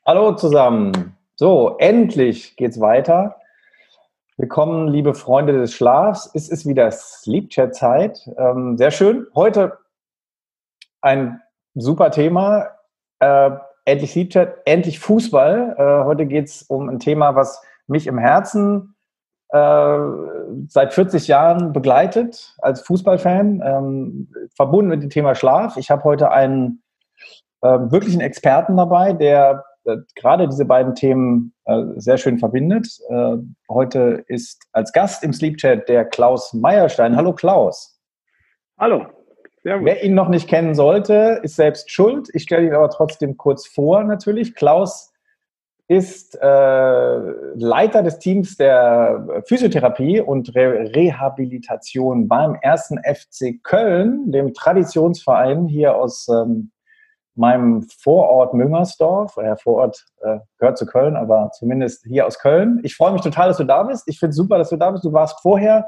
Hallo zusammen. So, endlich geht's weiter. Willkommen, liebe Freunde des Schlafs. Es ist wieder Sleep-Chat-Zeit. Sehr schön. Heute ein super Thema. Endlich Sleep-Chat, endlich Fußball. Heute geht's um ein Thema, was mich im Herzen seit 40 Jahren begleitet als Fußballfan, verbunden mit dem Thema Schlaf. Ich habe heute einen wirklichen Experten dabei, der gerade diese beiden Themen sehr schön verbindet. Heute ist als Gast im Sleep Chat der Klaus Meierstein. Hallo Klaus. Hallo, servus. Wer ihn noch nicht kennen sollte, ist selbst schuld. Ich stelle ihn aber trotzdem kurz vor natürlich. Klaus ist Leiter des Teams der Physiotherapie und Rehabilitation beim 1. FC Köln, dem Traditionsverein hier aus meinem Vorort Müngersdorf. Vorort gehört zu Köln, aber zumindest hier aus Köln. Ich freue mich total, dass du da bist. Ich finde es super, dass du da bist. Du warst vorher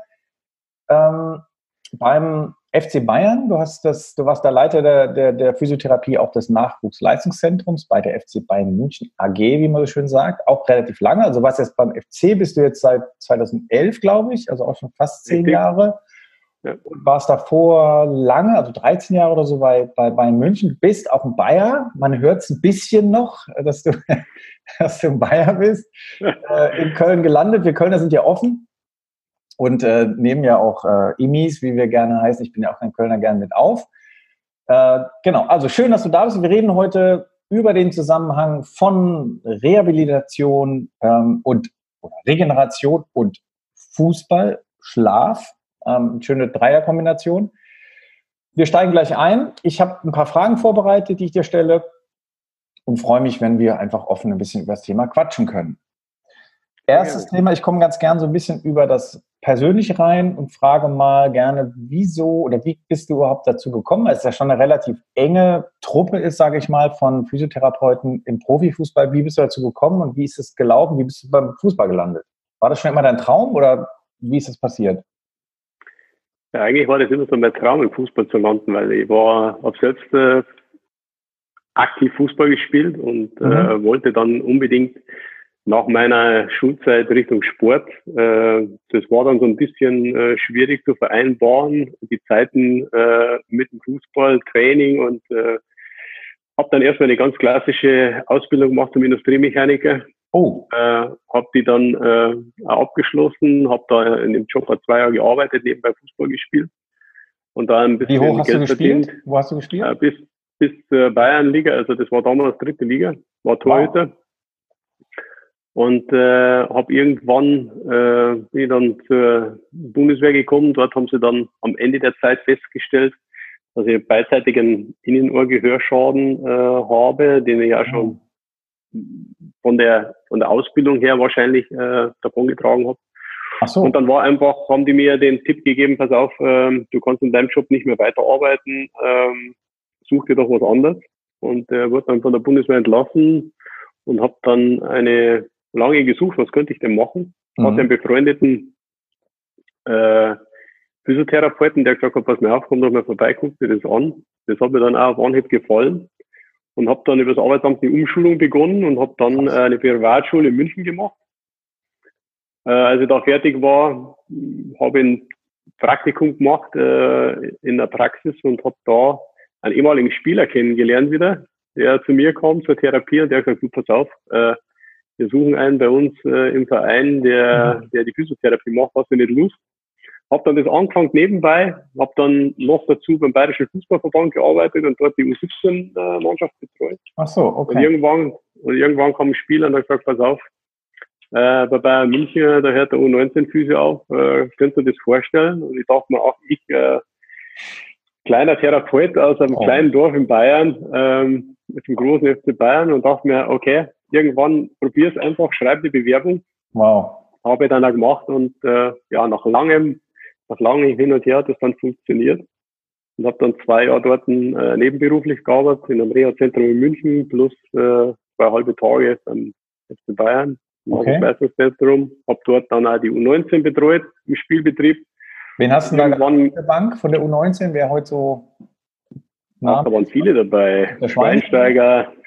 beim FC Bayern. Du warst der Leiter der Physiotherapie auch des Nachwuchsleistungszentrums bei der FC Bayern München AG, wie man so schön sagt. Auch relativ lange. Also was jetzt beim FC bist du jetzt seit 2011, glaube ich, also auch schon fast 10 Jahre. Ja. Und warst davor lange, also 13 Jahre oder so bei Bayern München. Du bist auch ein Bayer. Man hört es ein bisschen noch, dass du ein Bayer bist. In Köln gelandet. Wir Kölner sind ja offen und nehmen ja auch Imis, wie wir gerne heißen. Ich bin ja auch ein Kölner, gerne mit auf. Genau, also schön, dass du da bist. Wir reden heute über den Zusammenhang von Rehabilitation und Regeneration und Fußball, Schlaf. Schöne Dreierkombination. Wir steigen gleich ein. Ich habe ein paar Fragen vorbereitet, die ich dir stelle und freue mich, wenn wir einfach offen ein bisschen über das Thema quatschen können. Erstes Thema, ich komme ganz gern so ein bisschen über das Persönliche rein und frage mal gerne, wieso oder wie bist du überhaupt dazu gekommen? Es ist ja schon eine relativ enge Truppe ist, sage ich mal, von Physiotherapeuten im Profifußball. Wie bist du dazu gekommen und wie ist es gelaufen? Wie bist du beim Fußball gelandet? War das schon immer dein Traum oder wie ist es passiert? Ja, eigentlich war das immer so mein Traum, im Fußball zu landen, weil ich habe selbst aktiv Fußball gespielt und wollte dann unbedingt nach meiner Schulzeit Richtung Sport. Das war dann so ein bisschen schwierig zu vereinbaren, die Zeiten mit dem Fußball, Training und habe dann erstmal eine ganz klassische Ausbildung gemacht zum Industriemechaniker. Habe die dann abgeschlossen, habe da in dem Job 2 Jahre gearbeitet, nebenbei Fußball gespielt und dann ein bisschen Wie hoch hast Geld du gespielt? verdient. Wo hast du gespielt? Bis zur Bayernliga, also das war damals 3. Liga, war Torhüter. Wow. Und habe irgendwann bin ich dann zur Bundeswehr gekommen. Dort haben sie dann am Ende der Zeit festgestellt, dass ich beidseitigen Innenohrgehörschaden habe, den ich ja schon von der Ausbildung her wahrscheinlich davongetragen habe. Ach so. Und dann haben die mir den Tipp gegeben, pass auf, du kannst in deinem Job nicht mehr weiterarbeiten, such dir doch was anderes. Und wurde dann von der Bundeswehr entlassen und habe dann eine lange gesucht, was könnte ich denn machen. Hatte einen befreundeten Physiotherapeuten, der gesagt hat, pass mir auf, komm doch mal vorbei, guck dir das an. Das hat mir dann auch auf Anhieb gefallen. Und habe dann über das Arbeitsamt die Umschulung begonnen und habe dann eine Privatschule in München gemacht. Als ich da fertig war, habe ich ein Praktikum gemacht in der Praxis und habe da einen ehemaligen Spieler kennengelernt wieder, der zu mir kam zur Therapie und der hat gesagt, du, pass auf, wir suchen einen bei uns im Verein, der die Physiotherapie macht, hast du nicht Lust? Habe dann das angefangen nebenbei, habe dann noch dazu beim Bayerischen Fußballverband gearbeitet und dort die U17-Mannschaft betreut. Ach so, okay. Und irgendwann kam ein Spieler und hat gesagt, pass auf, bei Bayern München, da hört der U19-Physio auf, könntest du dir das vorstellen? Und ich dachte mir auch, ich, kleiner Therapeut aus einem kleinen Dorf in Bayern, mit dem großen FC Bayern und dachte mir, okay, irgendwann probier's einfach, schreib die Bewerbung. Wow. Habe ich dann auch gemacht und nach langem Hin und Her hat das dann funktioniert und habe dann 2 Jahre dort nebenberuflich gearbeitet in einem Reha-Zentrum in München plus 2 halbe Tage beim FC Bayern im Leistungszentrum. Habe dort dann auch die U19 betreut im Spielbetrieb. Wen hast du da auf der Bank von der U19? Wer heute so da waren viele dabei. Schweinsteiger,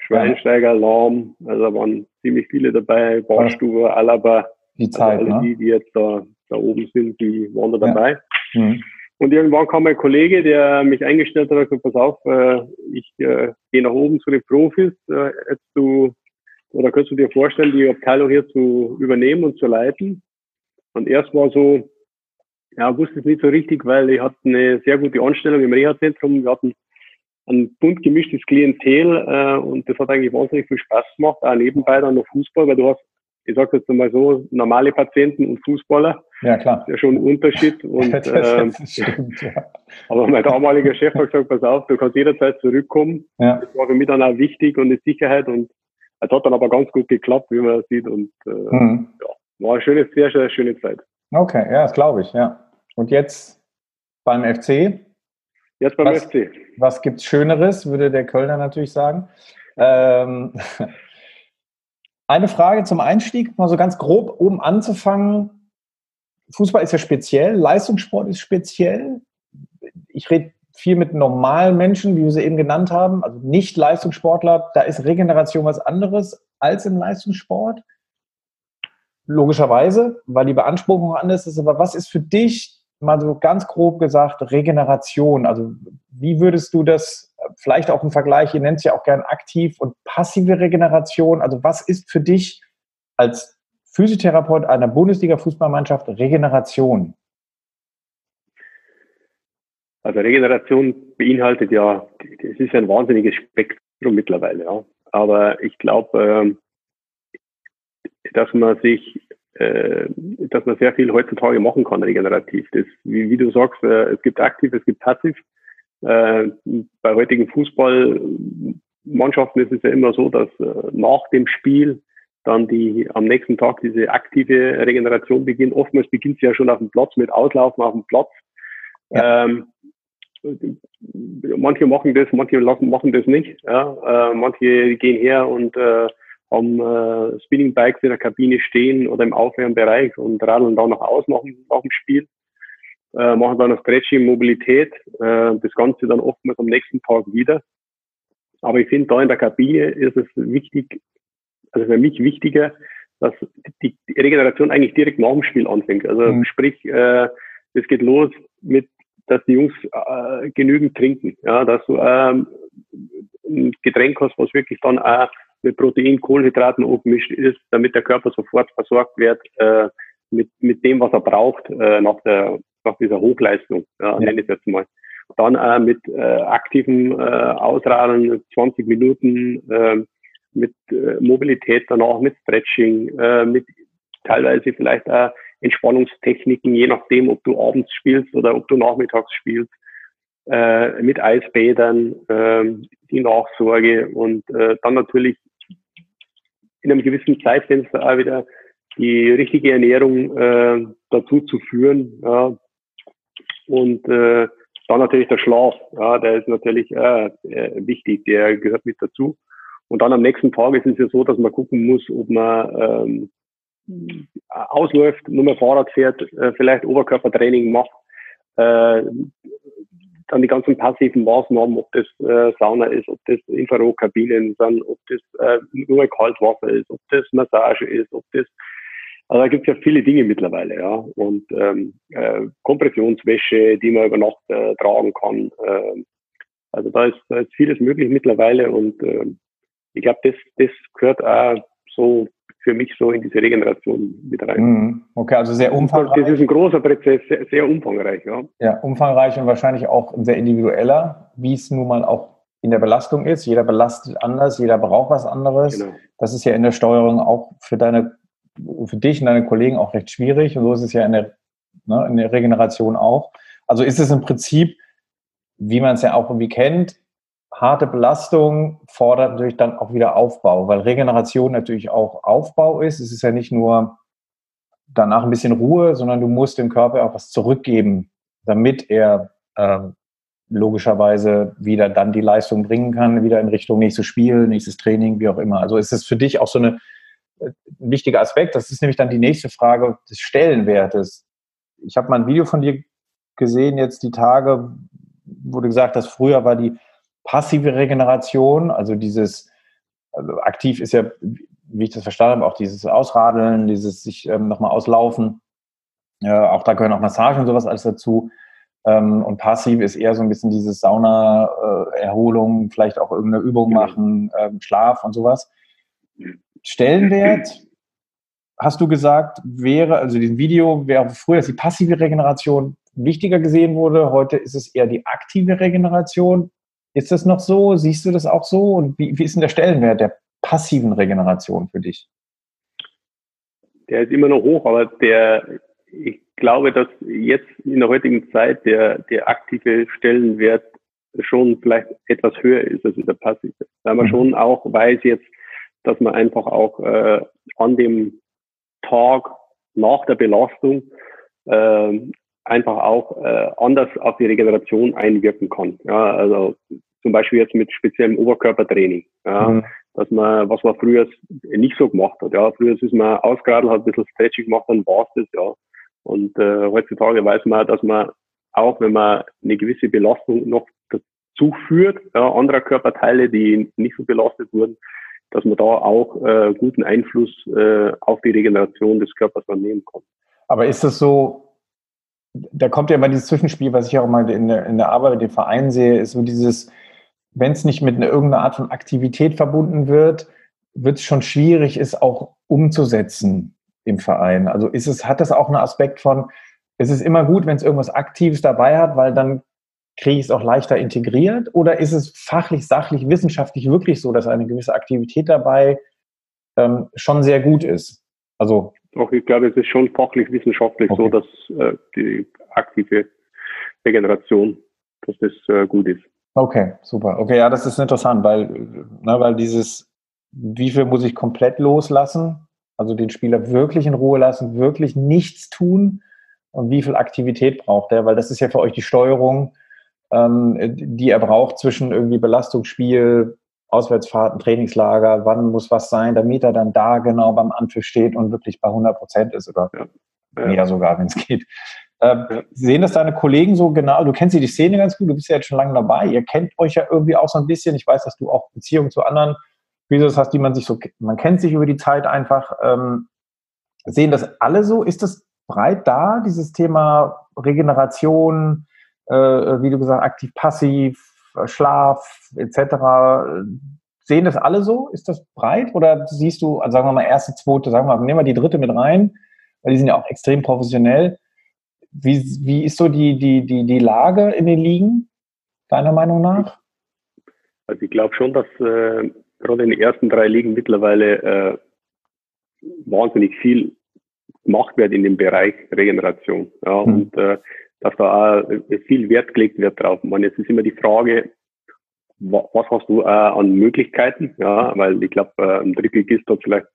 Schweinsteiger, Lahm, also da waren ziemlich viele dabei, Barstube, Alaba, die Zeit, also alle ne? die jetzt da oben sind, die waren da dabei. Ja. Mhm. Und irgendwann kam ein Kollege, der mich eingestellt hat, und gesagt, pass auf, ich gehe nach oben zu den Profis, oder könntest du dir vorstellen, die Abteilung hier zu übernehmen und zu leiten? Und erst war so, ja, wusste es nicht so richtig, weil ich hatte eine sehr gute Anstellung im Reha-Zentrum. Wir hatten ein bunt gemischtes Klientel und das hat eigentlich wahnsinnig viel Spaß gemacht, auch nebenbei dann noch Fußball, weil du hast, ich sage jetzt mal so, normale Patienten und Fußballer. Ja, klar. Das ist ja schon ein Unterschied. Und, das stimmt, ja. Aber mein damaliger Chef hat gesagt, pass auf, du kannst jederzeit zurückkommen. Ja. Das war für mich dann auch wichtig und die Sicherheit und es hat dann aber ganz gut geklappt, wie man sieht und ja, war eine schöne, sehr, sehr schöne Zeit. Okay, ja, das glaube ich, ja. Und jetzt beim FC? Jetzt beim FC. Was gibt's Schöneres, würde der Kölner natürlich sagen. Eine Frage zum Einstieg, mal so ganz grob oben anzufangen. Fußball ist ja speziell, Leistungssport ist speziell. Ich rede viel mit normalen Menschen, wie wir sie eben genannt haben, also nicht Leistungssportler. Da ist Regeneration was anderes als im Leistungssport. Logischerweise, weil die Beanspruchung anders ist. Aber was ist für dich, mal so ganz grob gesagt, Regeneration? Also wie würdest du das, vielleicht auch im Vergleich, ihr nennt es ja auch gern aktiv und passive Regeneration. Also was ist für dich als Physiotherapeut einer Bundesliga-Fußballmannschaft Regeneration? Also Regeneration beinhaltet ja, es ist ja ein wahnsinniges Spektrum mittlerweile, ja. Aber ich glaube, dass man sehr viel heutzutage machen kann, regenerativ. Das, wie du sagst, es gibt aktiv, es gibt passiv. Bei heutigen Fußballmannschaften ist es ja immer so, dass nach dem Spiel dann am nächsten Tag diese aktive Regeneration beginnt. Oftmals beginnt sie ja schon auf dem Platz mit Auslaufen auf dem Platz. Ja. Manche machen das, manche machen das nicht. Ja. Manche gehen her und haben Spinning Bikes in der Kabine stehen oder im Aufwärmbereich und radeln dann noch aus nach dem Spiel. Machen dann noch Stretching, Mobilität, das Ganze dann oftmals am nächsten Tag wieder. Aber ich finde, da in der Kabine ist es wichtig, also für mich wichtiger, dass die Regeneration eigentlich direkt nach dem Spiel anfängt. Also sprich, es geht los mit, dass die Jungs genügend trinken, ja, dass du ein Getränk hast, was wirklich dann auch mit Protein, Kohlenhydraten abgemischt ist, damit der Körper sofort versorgt wird mit dem, was er braucht nach dieser Hochleistung, nenne ich es jetzt mal. Dann mit aktivem Ausradeln, 20 Minuten, mit Mobilität danach, mit Stretching, mit teilweise vielleicht auch Entspannungstechniken, je nachdem, ob du abends spielst oder ob du nachmittags spielst, mit Eisbädern, die Nachsorge und dann natürlich in einem gewissen Zeitfenster auch wieder die richtige Ernährung dazu zu führen. Ja. Und dann natürlich der Schlaf, ja, der ist natürlich wichtig, der gehört mit dazu. Und dann am nächsten Tag ist es ja so, dass man gucken muss, ob man ausläuft, nur mehr Fahrrad fährt, vielleicht Oberkörpertraining macht, dann die ganzen passiven Maßnahmen, ob das Sauna ist, ob das Infrarotkabinen sind, ob das nur Kaltwasser ist, ob das Massage ist, ob das, also da gibt es ja viele Dinge mittlerweile, ja, und Kompressionswäsche, die man über Nacht tragen kann, also da ist vieles möglich mittlerweile und ich glaube, das gehört auch so für mich so in diese Regeneration mit rein. Okay, also sehr umfangreich. Das ist ein großer Prozess, sehr, sehr umfangreich. Ja. Ja, umfangreich und wahrscheinlich auch sehr individueller, wie es nun mal auch in der Belastung ist. Jeder belastet anders, jeder braucht was anderes. Genau. Das ist ja in der Steuerung auch für dich und deine Kollegen auch recht schwierig. Und so ist es ja in der Regeneration auch. Also ist es im Prinzip, wie man es ja auch irgendwie kennt, harte Belastung fordert natürlich dann auch wieder Aufbau, weil Regeneration natürlich auch Aufbau ist. Es ist ja nicht nur danach ein bisschen Ruhe, sondern du musst dem Körper auch was zurückgeben, damit er logischerweise wieder dann die Leistung bringen kann, wieder in Richtung nächstes Spiel, nächstes Training, wie auch immer. Also ist es für dich auch so ein wichtiger Aspekt. Das ist nämlich dann die nächste Frage des Stellenwertes. Ich habe mal ein Video von dir gesehen jetzt die Tage, wo du gesagt hast, früher war die passive Regeneration, also dieses Also aktiv ist ja, wie ich das verstanden habe, auch dieses Ausradeln, dieses sich nochmal auslaufen. Auch da gehören auch Massagen und sowas alles dazu. Und passiv ist eher so ein bisschen dieses Sauna-Erholung, vielleicht auch irgendeine Übung machen, Schlaf und sowas. Stellenwert, hast du gesagt, also diesem Video wäre früher, dass die passive Regeneration wichtiger gesehen wurde. Heute ist es eher die aktive Regeneration. Ist das noch so? Siehst du das auch so? Und wie ist denn der Stellenwert der passiven Regeneration für dich? Der ist immer noch hoch, aber ich glaube, dass jetzt in der heutigen Zeit der aktive Stellenwert schon vielleicht etwas höher ist als der passive. Weil man schon auch weiß jetzt, dass man einfach auch an dem Tag nach der Belastung einfach auch anders auf die Regeneration einwirken kann. Ja, also zum Beispiel jetzt mit speziellem Oberkörpertraining. Ja, dass man, was man früher nicht so gemacht hat. Ja, früher ist man ausgeradelt, hat ein bisschen Stretching gemacht, dann war es das, ja. Und heutzutage weiß man, dass man auch, wenn man eine gewisse Belastung noch dazu führt, ja, anderer Körperteile, die nicht so belastet wurden, dass man da auch guten Einfluss auf die Regeneration des Körpers dann nehmen kann. Aber ist das so, da kommt ja immer dieses Zwischenspiel, was ich auch mal in der Arbeit mit dem Verein sehe, ist so dieses, wenn es nicht mit irgendeiner Art von Aktivität verbunden wird es schon schwierig, es auch umzusetzen im Verein. Also hat das auch einen Aspekt von, es ist immer gut, wenn es irgendwas Aktives dabei hat, weil dann kriege ich es auch leichter integriert? Oder ist es fachlich, sachlich, wissenschaftlich wirklich so, dass eine gewisse Aktivität dabei schon sehr gut ist? Also doch, ich glaube, es ist schon fachlich, wissenschaftlich so, dass die aktive Regeneration, dass das gut ist. Okay, super. Okay, ja, das ist interessant, weil dieses, wie viel muss ich komplett loslassen, also den Spieler wirklich in Ruhe lassen, wirklich nichts tun und wie viel Aktivität braucht er, weil das ist ja für euch die Steuerung, die er braucht zwischen irgendwie Belastungsspiel, Auswärtsfahrten, Trainingslager, wann muss was sein, damit er dann da genau beim Anpfiff steht und wirklich bei 100% ist oder mehr sogar, wenn es geht. Sehen das deine Kollegen so genau? Du kennst die Szene ganz gut, du bist ja jetzt schon lange dabei, ihr kennt euch ja irgendwie auch so ein bisschen. Ich weiß, dass du auch Beziehungen zu anderen Physios hast, man kennt sich über die Zeit einfach. Sehen das alle so? Ist das breit da, dieses Thema Regeneration, wie du gesagt, aktiv, passiv, Schlaf etc. Sehen das alle so? Ist das breit? Oder siehst du, also sagen wir mal, erste, zweite, sagen wir mal, nehmen wir die dritte mit rein, weil die sind ja auch extrem professionell. Wie ist so die Lage in den Ligen, deiner Meinung nach? Also ich glaube schon, dass gerade in den ersten 3 Ligen mittlerweile wahnsinnig viel gemacht wird in dem Bereich Regeneration. Ja, und dass da auch viel Wert gelegt wird drauf. Man, jetzt ist immer die Frage, was hast du an Möglichkeiten? Ja, weil ich glaube, ein Drittligist hat vielleicht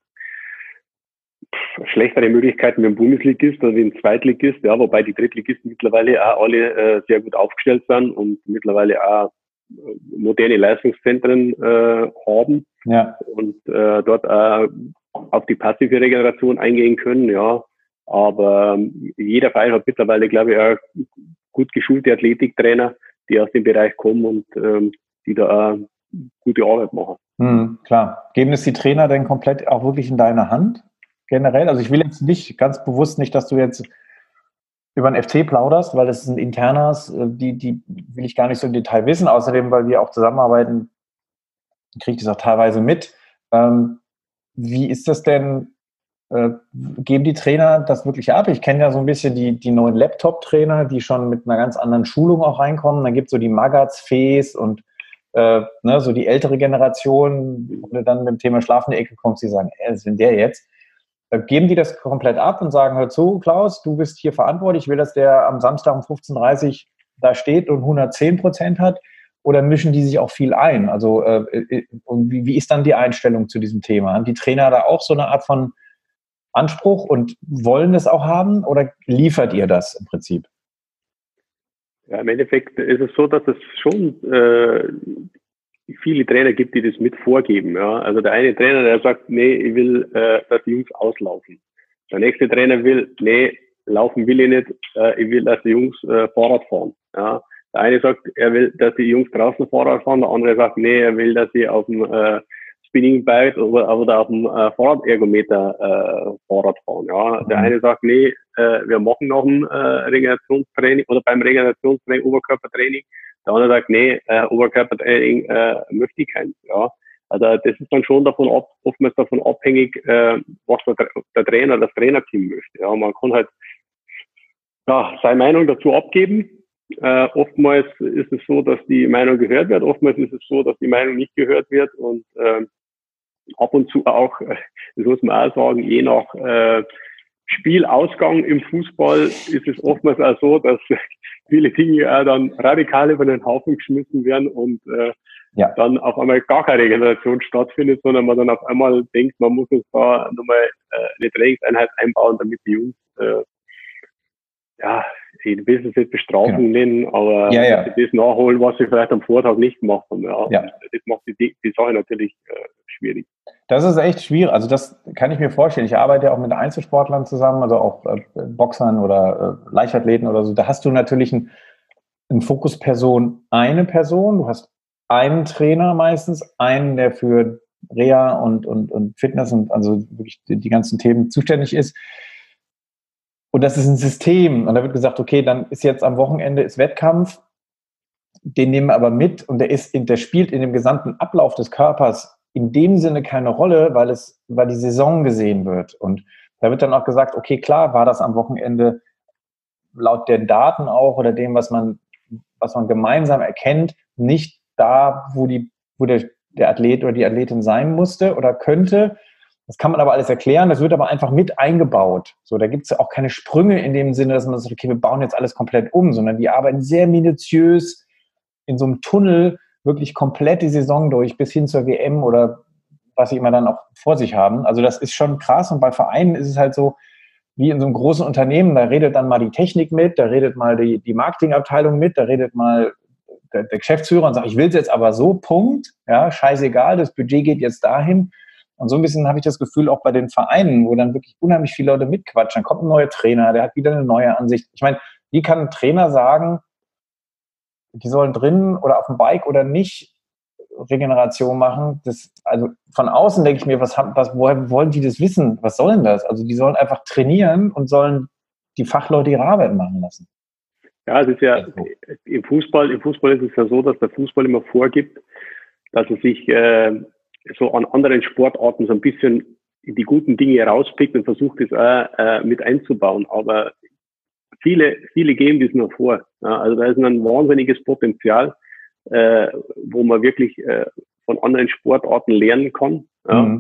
schlechtere Möglichkeiten wie ein Bundesligist oder wie ein Zweitligist, ja, wobei die Drittligisten mittlerweile auch alle sehr gut aufgestellt sind und mittlerweile auch moderne Leistungszentren haben und dort auf die passive Regeneration eingehen können, ja. Aber jeder Verein hat mittlerweile, glaube ich, auch gut geschulte Athletiktrainer, die aus dem Bereich kommen und die da auch gute Arbeit machen. Klar. Geben es die Trainer denn komplett auch wirklich in deine Hand? Generell? Also ich will jetzt nicht, ganz bewusst nicht, dass du jetzt über den FC plauderst, weil das ist ein internes, die will ich gar nicht so im Detail wissen. Außerdem, weil wir auch zusammenarbeiten, kriege ich das auch teilweise mit. Wie ist das denn? Geben die Trainer das wirklich ab? Ich kenne ja so ein bisschen die neuen Laptop-Trainer, die schon mit einer ganz anderen Schulung auch reinkommen. Dann gibt es so die Magats, Fees und so die ältere Generation, wo du dann mit dem Thema Schlaf in die Ecke kommst, die sagen, sind der jetzt? Geben die das komplett ab und sagen, hör zu, Klaus, du bist hier verantwortlich, ich will, dass der am Samstag um 15:30 Uhr da steht und 110% hat? Oder mischen die sich auch viel ein? Also wie ist dann die Einstellung zu diesem Thema? Haben die Trainer da auch so eine Art von Anspruch und wollen es auch haben oder liefert ihr das im Prinzip? Ja, im Endeffekt ist es so, dass es schon viele Trainer gibt, die das mit vorgeben. Ja. Also der eine Trainer, der sagt, nee, ich will, dass die Jungs auslaufen. Der nächste Trainer will, nee, laufen will ich nicht, ich will, dass die Jungs Fahrrad fahren. Ja. Der eine sagt, er will, dass die Jungs draußen Fahrrad fahren, der andere sagt, nee, er will, dass sie auf dem Spinning-Bike oder auf dem Fahrradergometer Fahrrad fahren. Ja. Der eine sagt, nee, wir machen noch ein Regenerationstraining oder beim Regenerationstraining Oberkörpertraining. Der andere sagt, nee, Oberkörpertraining möchte ich keins. Ja. Also das ist dann schon oftmals davon abhängig, was der Trainer, das Trainerteam möchte. Ja. Man kann halt seine Meinung dazu abgeben. Oftmals ist es so, dass die Meinung gehört wird. Oftmals ist es so, dass die Meinung nicht gehört wird. Und ab und zu auch, das muss man auch sagen, je nach Spielausgang im Fußball ist es oftmals auch so, dass viele Dinge auch dann radikal über den Haufen geschmissen werden und dann auf einmal gar keine Regeneration stattfindet, sondern man dann auf einmal denkt, man muss jetzt da nochmal eine Trainingseinheit einbauen, damit die Jungs ich will es nicht Bestrafung nennen, aber das nachholen, was sie vielleicht am Vortag nicht gemacht haben. Ja. Das macht die Sache natürlich schwierig. Das ist echt schwierig. Also das kann ich mir vorstellen. Ich arbeite ja auch mit Einzelsportlern zusammen, also auch Boxern oder Leichtathleten oder so. Da hast du natürlich eine Fokusperson, eine Person. Du hast einen Trainer meistens, einen, der für Reha und Fitness und also wirklich die ganzen Themen zuständig ist. Und das ist ein System. Und da wird gesagt, okay, dann ist jetzt am Wochenende ist Wettkampf, den nehmen wir aber mit und der spielt in dem gesamten Ablauf des Körpers in dem Sinne keine Rolle, weil die Saison gesehen wird. Und da wird dann auch gesagt, okay, klar, war das am Wochenende laut den Daten auch oder dem, was man gemeinsam erkennt, nicht da, wo der Athlet oder die Athletin sein musste oder könnte. Das kann man aber alles erklären, das wird aber einfach mit eingebaut. So, da gibt es ja auch keine Sprünge in dem Sinne, dass man sagt, okay, wir bauen jetzt alles komplett um, sondern die arbeiten sehr minutiös in so einem Tunnel wirklich komplett die Saison durch, bis hin zur WM oder was sie immer dann auch vor sich haben. Also das ist schon krass und bei Vereinen ist es halt so, wie in so einem großen Unternehmen, da redet dann mal die Technik mit, da redet mal die Marketingabteilung mit, da redet mal der Geschäftsführer und sagt, ich will es jetzt aber so, Punkt, ja, scheißegal, das Budget geht jetzt dahin. Und so ein bisschen habe ich das Gefühl auch bei den Vereinen, wo dann wirklich unheimlich viele Leute mitquatschen. Dann kommt ein neuer Trainer, der hat wieder eine neue Ansicht. Ich meine, wie kann ein Trainer sagen, die sollen drinnen oder auf dem Bike oder nicht Regeneration machen? Also von außen denke ich mir, woher wollen die das wissen? Was soll denn das? Also die sollen einfach trainieren und sollen die Fachleute ihre Arbeit machen lassen. Ja, es ist ja im Fußball ist es ja so, dass der Fußball immer vorgibt, dass er sich so an anderen Sportarten so ein bisschen die guten Dinge rauspickt und versucht es auch mit einzubauen. Aber viele geben das nur vor. Ja, also da ist ein wahnsinniges Potenzial, wo man wirklich von anderen Sportarten lernen kann. Ja.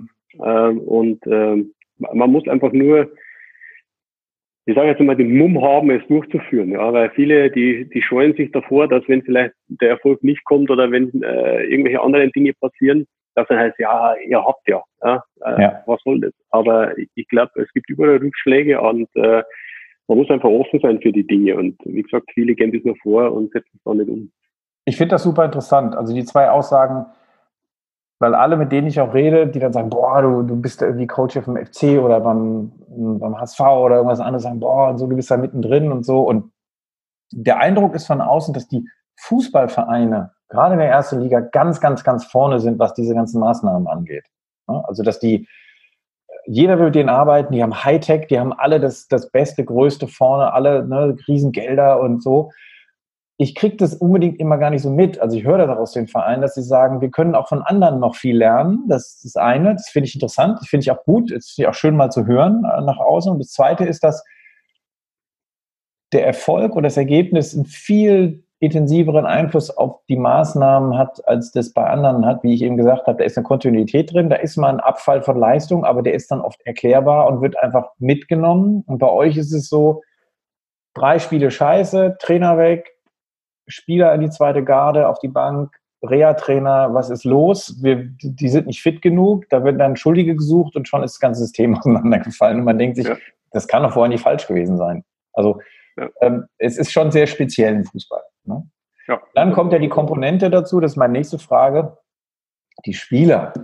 Man muss einfach nur, ich sage jetzt mal, den Mumm haben, es durchzuführen. Ja, weil viele, die scheuen sich davor, dass wenn vielleicht der Erfolg nicht kommt oder wenn irgendwelche anderen Dinge passieren, dass dann heißt, ja, ihr habt was soll das? Aber ich glaube, es gibt überall Rückschläge und man muss einfach offen sein für die Dinge. Und wie gesagt, viele gehen das nur vor und setzen es auch nicht um. Ich finde das super interessant. Also die zwei Aussagen, weil alle, mit denen ich auch rede, die dann sagen, boah, du bist irgendwie Coach vom FC oder beim HSV oder irgendwas anderes, sagen, boah, und so, du bist da mittendrin und so. Und der Eindruck ist von außen, dass die Fußballvereine, gerade in der ersten Liga, ganz, ganz, ganz vorne sind, was diese ganzen Maßnahmen angeht. Also, dass jeder will mit denen arbeiten, die haben Hightech, die haben alle das Beste, Größte vorne, alle Riesengelder und so. Ich kriege das unbedingt immer gar nicht so mit. Also ich höre das auch aus den Vereinen, dass sie sagen, wir können auch von anderen noch viel lernen. Das ist das eine, das finde ich interessant, das finde ich auch gut, das finde ich auch schön mal zu hören nach außen. Und das zweite ist, dass der Erfolg und das Ergebnis einen viel intensiveren Einfluss auf die Maßnahmen hat, als das bei anderen hat. Wie ich eben gesagt habe, da ist eine Kontinuität drin, da ist mal ein Abfall von Leistung, aber der ist dann oft erklärbar und wird einfach mitgenommen. Und bei euch ist es so, 3 Spiele scheiße, Trainer weg, Spieler in die zweite Garde, auf die Bank, Reha-Trainer, was ist los? Die sind nicht fit genug, da wird dann Schuldige gesucht und schon ist das ganze System auseinandergefallen und man denkt sich, das kann doch vorher nicht falsch gewesen sein. Also es ist schon sehr speziell im Fußball. Ne? Ja. Dann kommt ja die Komponente dazu, das ist meine nächste Frage, die Spieler.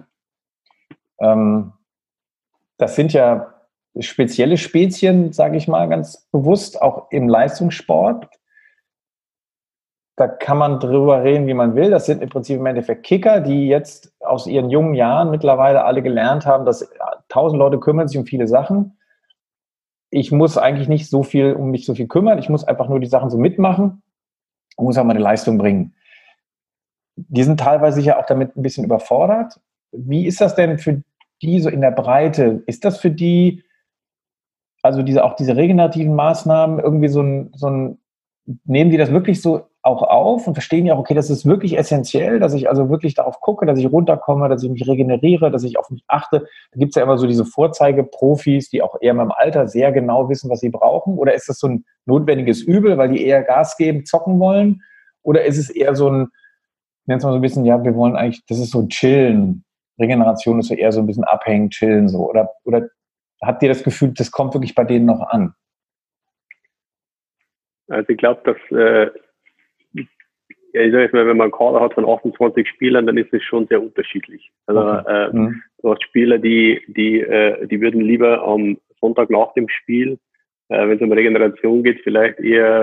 Das sind ja spezielle Spezien, sage ich mal ganz bewusst, auch im Leistungssport. da kann man drüber reden, wie man will. Das sind im Prinzip im Endeffekt Kicker, die jetzt aus ihren jungen Jahren mittlerweile alle gelernt haben, dass 1000 Leute kümmern sich um viele Sachen. Ich muss eigentlich nicht so viel um mich so viel kümmern. Ich muss einfach nur die Sachen so mitmachen und muss auch meine Leistung bringen. Die sind teilweise ja auch damit ein bisschen überfordert. Wie ist das denn für die so in der Breite? Ist das für die, also auch diese regenerativen Maßnahmen irgendwie nehmen die das wirklich so auch auf und verstehen ja auch, okay, das ist wirklich essentiell, dass ich also wirklich darauf gucke, dass ich runterkomme, dass ich mich regeneriere, dass ich auf mich achte. Da gibt es ja immer so diese Vorzeigeprofis, die auch eher im Alter sehr genau wissen, was sie brauchen. Oder ist das so ein notwendiges Übel, weil die eher Gas geben, zocken wollen? Oder ist es eher so ein, nennt man so ein bisschen, ja, wir wollen eigentlich, das ist so Chillen. Regeneration ist so eher so ein bisschen abhängen, chillen so. Oder habt ihr das Gefühl, das kommt wirklich bei denen noch an? Also ich glaube, dass ja, ich sag jetzt mal, wenn man einen Kader hat von 28 Spielern, dann ist es schon sehr unterschiedlich. Also okay. Du hast Spieler, die würden lieber am Sonntag nach dem Spiel, wenn es um Regeneration geht, vielleicht eher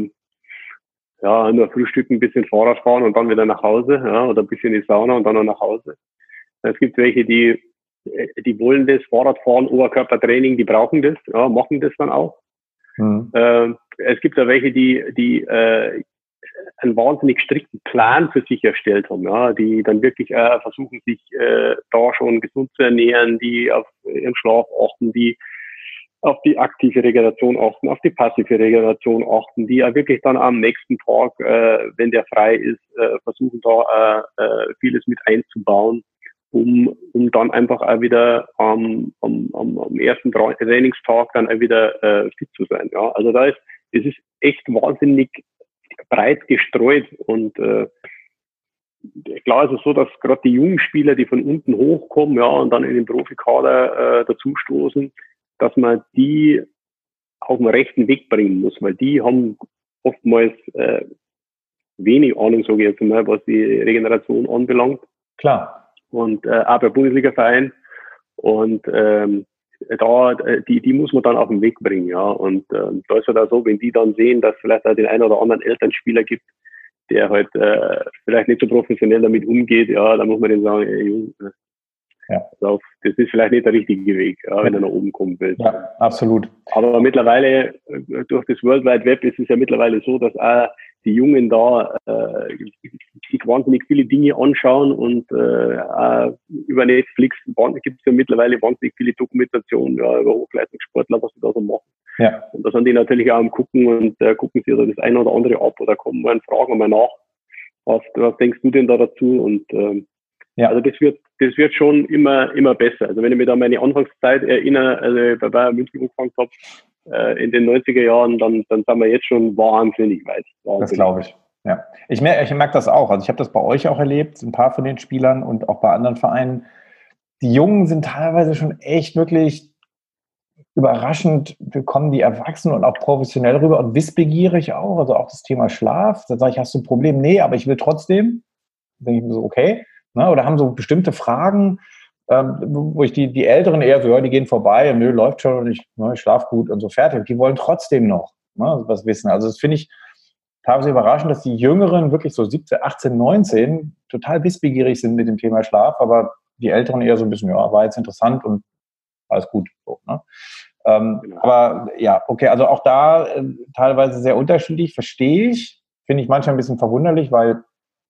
nur frühstücken, ein bisschen Fahrrad fahren und dann wieder nach Hause, ja, oder ein bisschen in die Sauna und dann noch nach Hause. Es gibt welche, die wollen das Fahrradfahren, Oberkörpertraining, die brauchen das, ja, machen das dann auch. Es gibt ja welche, die einen wahnsinnig strikten Plan für sich erstellt haben, ja, die dann wirklich versuchen, sich da schon gesund zu ernähren, die auf ihren Schlaf achten, die auf die aktive Regeneration achten, auf die passive Regeneration achten, die ja wirklich dann am nächsten Tag, wenn der frei ist, versuchen da vieles mit einzubauen, um dann einfach auch wieder am ersten Trainingstag dann auch wieder fit zu sein. Ja, also es ist echt wahnsinnig breit gestreut und klar ist es so, dass gerade die jungen Spieler, die von unten hochkommen, ja, und dann in den Profikader dazustoßen, dass man die auf den rechten Weg bringen muss, weil die haben oftmals wenig Ahnung, sage ich jetzt mal, was die Regeneration anbelangt. Klar. Und auch bei Bundesliga-Vereinen. Und die muss man dann auf den Weg bringen, ja. Und da ist halt auch so, wenn die dann sehen, dass es vielleicht auch den einen oder anderen Elternspieler gibt, der halt vielleicht nicht so professionell damit umgeht, ja, dann muss man denen sagen, ey, Junge, das ist vielleicht nicht der richtige Weg, ja, wenn er nach oben kommen will. Ja, absolut. Aber mittlerweile, durch das World Wide Web, ist es ja mittlerweile so, dass auch die Jungen da sich wahnsinnig viele Dinge anschauen und über Netflix gibt es ja mittlerweile wahnsinnig viele Dokumentationen über Hochleistungssportler, was sie da so machen. Ja. Und da sind die natürlich auch am Gucken und gucken sich also das eine oder andere ab oder kommen mal und fragen mal nach, was denkst du denn da dazu? Und also das wird schon immer besser. Also wenn ich mich da an meine Anfangszeit erinnere, also bei Bayern München angefangen habe, in den 90er Jahren, dann sind wir jetzt schon wahnsinnig weit. Das glaube ich. Ja. Ich merke das auch. Also ich habe das bei euch auch erlebt, ein paar von den Spielern und auch bei anderen Vereinen. Die Jungen sind teilweise schon echt wirklich überraschend, kommen die Erwachsenen und auch professionell rüber und wissbegierig auch. Also auch das Thema Schlaf. Da sage ich, hast du ein Problem? Nee, aber ich will trotzdem. Da denke ich mir so, okay. Na, oder haben so bestimmte Fragen, wo ich die Älteren eher so, ja, die gehen vorbei, nö, läuft schon und ich schlafe gut und so fertig. Die wollen trotzdem noch was wissen. Also das finde ich teilweise überraschend, dass die Jüngeren wirklich so 17, 18, 19 total wissbegierig sind mit dem Thema Schlaf, aber die Älteren eher so ein bisschen, ja, war jetzt interessant und alles gut. So, ne? Aber ja, okay, also auch da teilweise sehr unterschiedlich, verstehe ich, finde ich manchmal ein bisschen verwunderlich, weil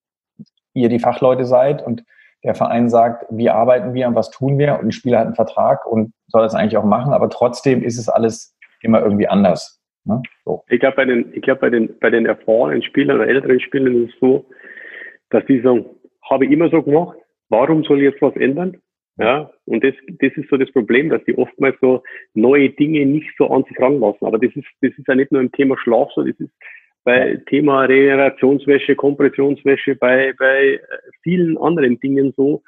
ihr die Fachleute seid und der Verein sagt, wie arbeiten wir und was tun wir und ein Spieler hat einen Vertrag und soll das eigentlich auch machen, aber trotzdem ist es alles immer irgendwie anders. Ne? So. Ich glaube, bei den erfahrenen Spielern oder älteren Spielern ist es so, dass die sagen, habe ich immer so gemacht, warum soll ich jetzt was ändern? Ja, und das ist so das Problem, dass die oftmals so neue Dinge nicht so an sich ranlassen. Aber das ist ja nicht nur im Thema Schlaf so, das ist bei Thema Regenerationswäsche, Kompressionswäsche, bei vielen anderen Dingen so.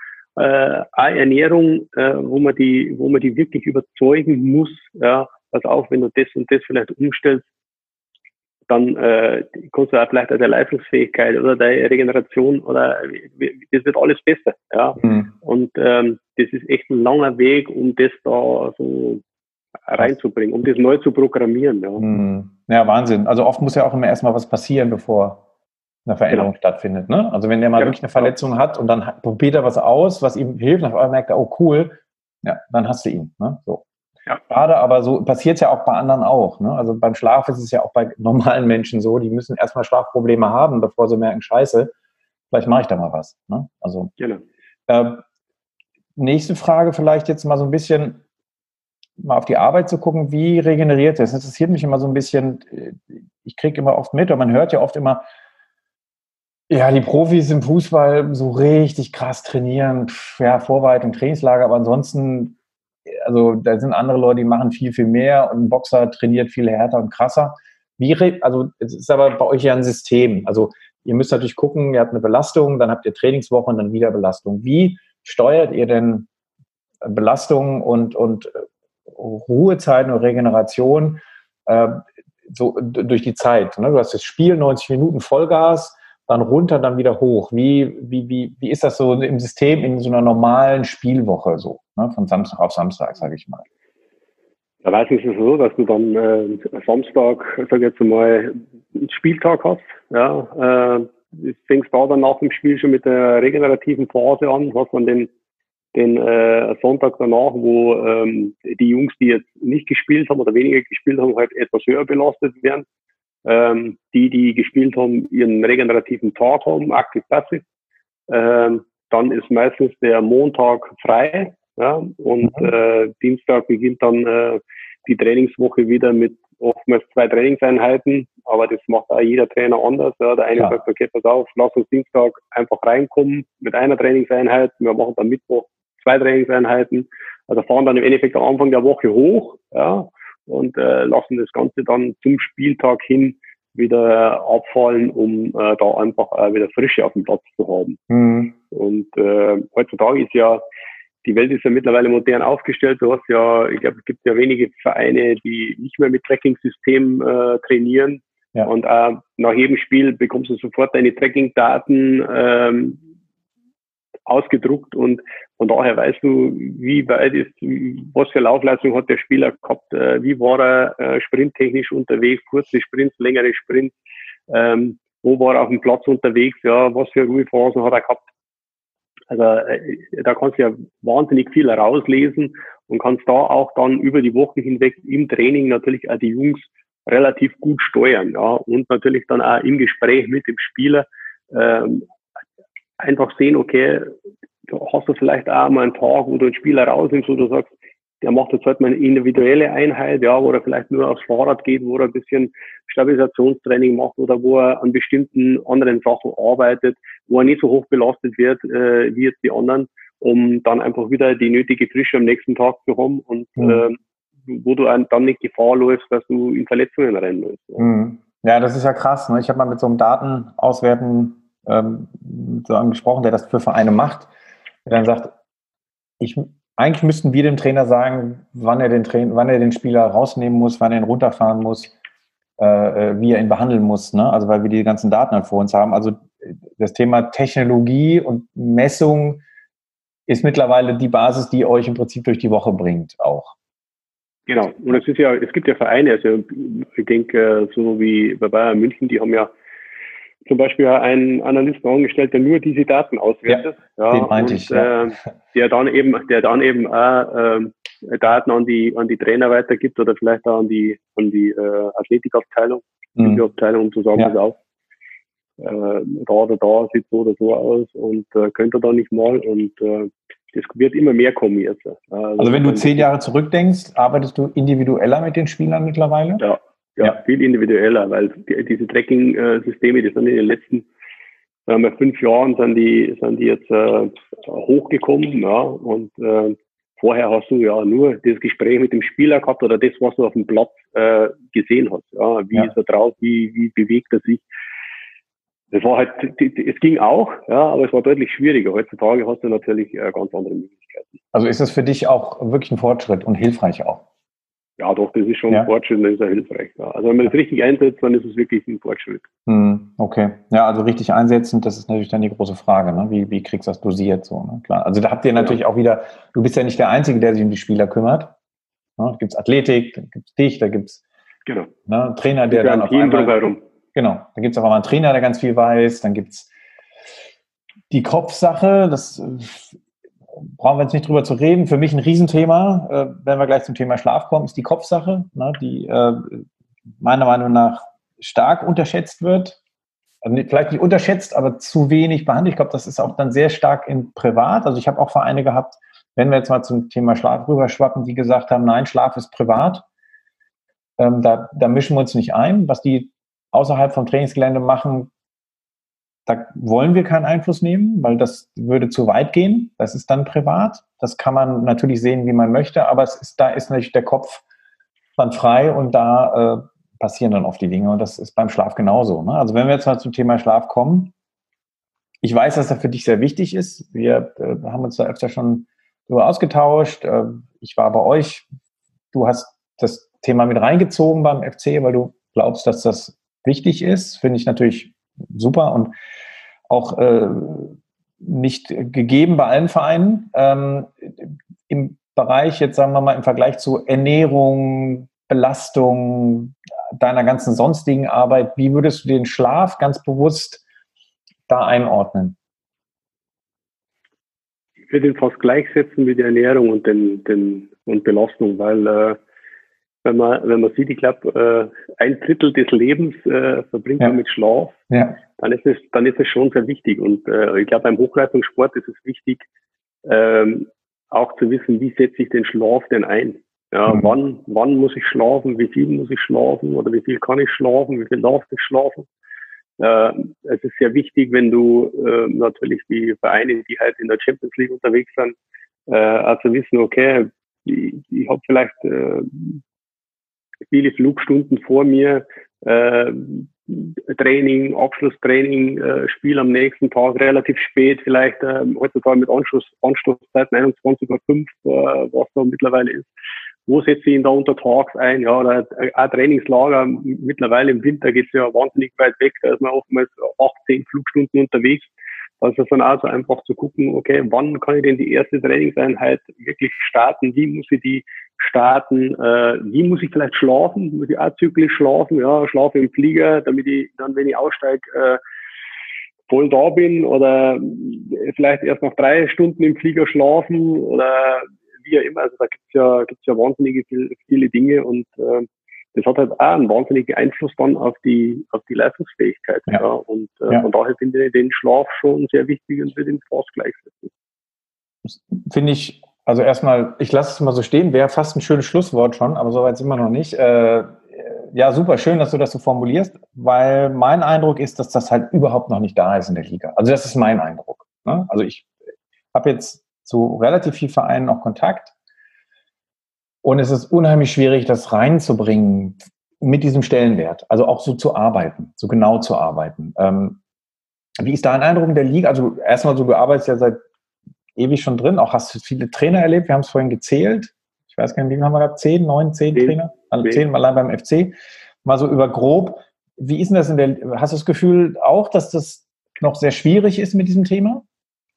Ernährung, wo man die wirklich überzeugen muss, ja, also auch wenn du das und das vielleicht umstellst, dann kannst du auch vielleicht auch der Leistungsfähigkeit oder der Regeneration oder das wird alles besser, ja. Und das ist echt ein langer Weg, um das da so reinzubringen, um das neu zu programmieren, ja. Ja, Wahnsinn. Also oft muss ja auch immer erstmal was passieren, bevor eine Veränderung stattfindet. Ne? Also wenn der mal wirklich eine Verletzung hat und dann probiert er was aus, was ihm hilft, und auf einmal merkt er, oh cool, ja, dann hast du ihn. Ne? So. Ja. Schade, aber so passiert es ja auch bei anderen auch. Ne? Also beim Schlaf ist es ja auch bei normalen Menschen so, die müssen erstmal Schlafprobleme haben, bevor sie merken, scheiße, vielleicht mache ich da mal was. Ne? Also Genau. nächste Frage vielleicht jetzt mal so ein bisschen mal auf die Arbeit zu gucken, wie regeneriert es? Das interessiert mich immer so ein bisschen, ich kriege immer oft mit, und man hört ja oft immer, ja, die Profis im Fußball so richtig krass trainieren, ja, Vorbereitung, Trainingslager, aber ansonsten, also da sind andere Leute, die machen viel, viel mehr, und ein Boxer trainiert viel härter und krasser. Also es ist aber bei euch ja ein System. Also ihr müsst natürlich gucken, ihr habt eine Belastung, dann habt ihr Trainingswoche und dann wieder Belastung. Wie steuert ihr denn Belastung und Ruhezeiten und Regeneration so durch die Zeit? Ne? Du hast das Spiel, 90 Minuten Vollgas, dann runter, dann wieder hoch. Wie ist das so im System in so einer normalen Spielwoche so, ne? Von Samstag auf Samstag, sage ich mal? Da weiß ich es so, dass du dann Samstag, sag ich jetzt mal, einen Spieltag hast. Ja, fängst da dann nach dem Spiel schon mit der regenerativen Phase an, hast dann den Sonntag danach, wo die Jungs, die jetzt nicht gespielt haben oder weniger gespielt haben, halt etwas höher belastet werden. Die gespielt haben, ihren regenerativen Tag haben, aktiv-passiv. Dann ist meistens der Montag frei, ja, und Dienstag beginnt dann die Trainingswoche wieder mit oftmals 2 Trainingseinheiten, aber das macht auch jeder Trainer anders. Ja. Der eine sagt, okay, pass auf, lass uns Dienstag einfach reinkommen mit einer Trainingseinheit, wir machen dann Mittwoch 2 Trainingseinheiten, also fahren dann im Endeffekt am Anfang der Woche hoch, ja, und lassen das Ganze dann zum Spieltag hin wieder abfallen, um da einfach wieder Frische auf dem Platz zu haben. Mhm. Und heutzutage ist ja, die Welt ist ja mittlerweile modern aufgestellt. Du hast ja, ich glaube, es gibt ja wenige Vereine, die nicht mehr mit Tracking-System trainieren. Ja. Und nach jedem Spiel bekommst du sofort deine Tracking-Daten ausgedruckt, und von daher weißt du, wie weit ist, was für Laufleistung hat der Spieler gehabt, wie war er sprinttechnisch unterwegs, kurze Sprints, längere Sprints, wo war er auf dem Platz unterwegs, ja, was für Ruhephasen hat er gehabt. Also da kannst du ja wahnsinnig viel herauslesen und kannst da auch dann über die Wochen hinweg im Training natürlich auch die Jungs relativ gut steuern, ja, und natürlich dann auch im Gespräch mit dem Spieler einfach sehen, okay, hast du vielleicht auch mal einen Tag, wo du einen Spieler rausnimmst, wo du sagst, der macht jetzt halt mal eine individuelle Einheit, ja, wo er vielleicht nur aufs Fahrrad geht, wo er ein bisschen Stabilisationstraining macht oder wo er an bestimmten anderen Sachen arbeitet, wo er nicht so hoch belastet wird wie jetzt die anderen, um dann einfach wieder die nötige Frische am nächsten Tag zu haben und wo du dann nicht Gefahr läufst, dass du in Verletzungen reinläufst. Ja. Ja, das ist ja krass. Ne? Ich habe mal mit so einem Datenauswerten so einem gesprochen, der das für Vereine macht, der dann sagt, eigentlich müssten wir dem Trainer sagen, wann er den Spieler rausnehmen muss, wann er ihn runterfahren muss, wie er ihn behandeln muss, ne? Also weil wir die ganzen Daten halt vor uns haben. Also das Thema Technologie und Messung ist mittlerweile die Basis, die euch im Prinzip durch die Woche bringt auch. Genau. Und es gibt ja Vereine, also ich denke, so wie bei Bayern München, die haben ja zum Beispiel einen Analysten angestellt, der nur diese Daten auswertet. Ja, den meinte ich, ja. Der dann eben auch Daten an die Trainer weitergibt oder vielleicht auch an die Athletikabteilung, Abteilung, um zu sagen, pass auf, da oder da sieht so oder so aus und könnte da nicht mal, und das wird immer mehr kommen jetzt. Also wenn du 10 Jahre zurückdenkst, arbeitest du individueller mit den Spielern mittlerweile? Ja, viel individueller, weil diese Tracking-Systeme, die sind in den letzten 5 Jahren sind die jetzt hochgekommen, ja, und vorher hast du ja nur das Gespräch mit dem Spieler gehabt oder das, was du auf dem Platz gesehen hast, ja, wie ist er drauf, wie bewegt er sich. Das war halt, es ging auch, ja, aber es war deutlich schwieriger. Heutzutage hast du natürlich ganz andere Möglichkeiten. Also ist das für dich auch wirklich ein Fortschritt und hilfreich auch? Ja, doch, das ist schon ein Fortschritt, das ist ja hilfreich. Ja. Also wenn man das richtig einsetzt, dann ist es wirklich ein Fortschritt. Okay. Ja, also richtig einsetzen, das ist natürlich dann die große Frage, ne? Wie kriegst du das dosiert? So, ne? Klar. Also da habt ihr natürlich auch wieder, du bist ja nicht der Einzige, der sich um die Spieler kümmert. Ne? Da gibt es Athletik, da gibt es dich, da gibt es Trainer, der dann auf einmal Genau. Da gibt es auch mal einen Trainer, der ganz viel weiß. Dann gibt es die Kopfsache. Das brauchen wir jetzt nicht drüber zu reden. Für mich ein Riesenthema, wenn wir gleich zum Thema Schlaf kommen, ist die Kopfsache, ne, die meiner Meinung nach stark unterschätzt wird. Also vielleicht nicht unterschätzt, aber zu wenig behandelt. Ich glaube, das ist auch dann sehr stark in privat. Also ich habe auch Vereine gehabt, wenn wir jetzt mal zum Thema Schlaf rüberschwappen, die gesagt haben, nein, Schlaf ist privat. Da mischen wir uns nicht ein. Was die außerhalb vom Trainingsgelände machen, da wollen wir keinen Einfluss nehmen, weil das würde zu weit gehen. Das ist dann privat. Das kann man natürlich sehen, wie man möchte, aber da ist natürlich der Kopf dann frei und da passieren dann oft die Dinge. Und das ist beim Schlaf genauso. Ne? Also wenn wir jetzt mal zum Thema Schlaf kommen, ich weiß, dass das für dich sehr wichtig ist. Wir haben uns da öfter schon darüber ausgetauscht. Ich war bei euch. Du hast das Thema mit reingezogen beim FC, weil du glaubst, dass das wichtig ist. Finde ich natürlich super und auch nicht gegeben bei allen Vereinen. Im Bereich, jetzt sagen wir mal, im Vergleich zu Ernährung, Belastung, deiner ganzen sonstigen Arbeit, wie würdest du den Schlaf ganz bewusst da einordnen? Ich würde ihn fast gleichsetzen mit der Ernährung und Belastung, weil wenn man sieht, ich glaube, 1/3 des Lebens verbringt man mit Schlaf, dann ist es schon sehr wichtig. Und ich glaube, beim Hochleistungssport ist es wichtig, auch zu wissen, wie setze ich den Schlaf denn ein? Ja, wann muss ich schlafen, wie viel muss ich schlafen oder wie viel kann ich schlafen, wie viel darf ich schlafen? Es ist sehr wichtig, wenn du natürlich die Vereine, die halt in der Champions League unterwegs sind, also wissen, okay, ich habe vielleicht viele Flugstunden vor mir, Training, Abschlusstraining, Spiel am nächsten Tag relativ spät, vielleicht heutzutage mit Anstoßzeiten 21:05 was da mittlerweile ist. Wo setze ich ihn da untertags ein? Ja, oder ein Trainingslager, mittlerweile im Winter geht es ja wahnsinnig weit weg, da ist man oftmals 8-10 Flugstunden unterwegs. Da ist es dann auch so einfach zu gucken, okay, wann kann ich denn die erste Trainingseinheit wirklich starten? Wie muss ich die starten? Wie muss ich vielleicht schlafen? Muss ich auch zyklisch schlafen? Ja, schlafe im Flieger, damit ich dann, wenn ich aussteige, voll da bin oder vielleicht erst nach 3 Stunden im Flieger schlafen oder wie auch immer. Also da gibt's ja wahnsinnige viele Dinge und das hat halt auch einen wahnsinnigen Einfluss dann auf die Leistungsfähigkeit. Ja. Ja. Und von daher finde ich den Schlaf schon sehr wichtig und würde ihn fast gleichsetzen. Finde ich, also erstmal, ich lasse es mal so stehen, wäre fast ein schönes Schlusswort schon, aber soweit sind wir noch nicht. Ja, super, schön, dass du das so formulierst, weil mein Eindruck ist, dass das halt überhaupt noch nicht da ist in der Liga. Also das ist mein Eindruck. Ne? Also ich habe jetzt zu relativ vielen Vereinen auch Kontakt und es ist unheimlich schwierig, das reinzubringen mit diesem Stellenwert, also auch so zu arbeiten, so genau zu arbeiten. Wie ist dein Eindruck in der Liga? Also erstmal so, du arbeitest ja seit ewig schon drin, auch hast du viele Trainer erlebt, wir haben es vorhin gezählt, ich weiß gar nicht, wie viele haben wir gehabt, 10, 9, 10 Trainer? Also 10 allein beim FC. Mal so über grob, wie ist denn das hast du das Gefühl auch, dass das noch sehr schwierig ist mit diesem Thema?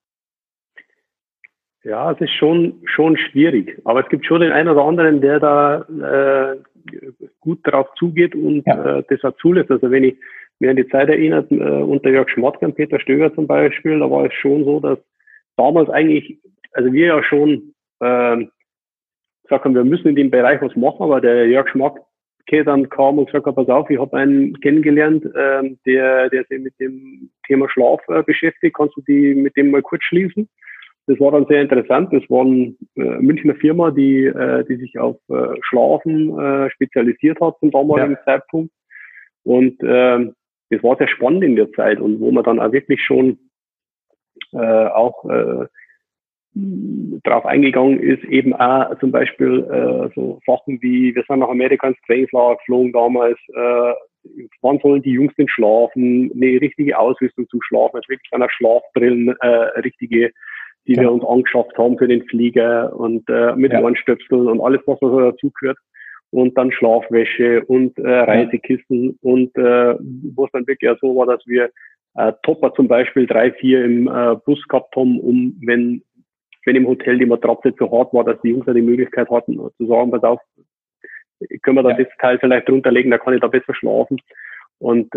Ja, es ist schon schwierig, aber es gibt schon den einen oder anderen, der da gut darauf zugeht und das auch zulässt. Also wenn ich mir an die Zeit erinnert, unter Jörg Schmatke und Peter Stöger zum Beispiel, da war es schon so, dass damals eigentlich, also wir ja schon gesagt haben, wir müssen in dem Bereich was machen, aber der Jörg Schmatke dann kam und gesagt hat, pass auf, ich habe einen kennengelernt, der sich mit dem Thema Schlaf beschäftigt, kannst du mit dem mal kurz schließen? Das war dann sehr interessant. Das war eine Münchner Firma, die sich auf Schlafen spezialisiert hat zum damaligen Zeitpunkt. Und das war sehr spannend in der Zeit und wo man dann auch wirklich schon auch drauf eingegangen ist, eben auch zum Beispiel so Sachen wie, wir sind nach Amerika ins Trainingslager geflogen damals, wann sollen die Jungs denn schlafen, eine richtige Ausrüstung zum Schlafen, also wirklich eine Schlafbrillen, richtige, die wir uns angeschafft haben für den Flieger und mit Ohrenstöpseln und alles, was so dazugehört. Und dann Schlafwäsche und Reisekissen und wo es dann wirklich auch so war, dass wir Topper zum Beispiel 3, 4 im Bus gehabt haben, um wenn im Hotel die Matratze zu hart war, dass die Jungs ja die Möglichkeit hatten zu sagen, pass auf, können wir da das Teil vielleicht drunter legen, da kann ich da besser schlafen. Und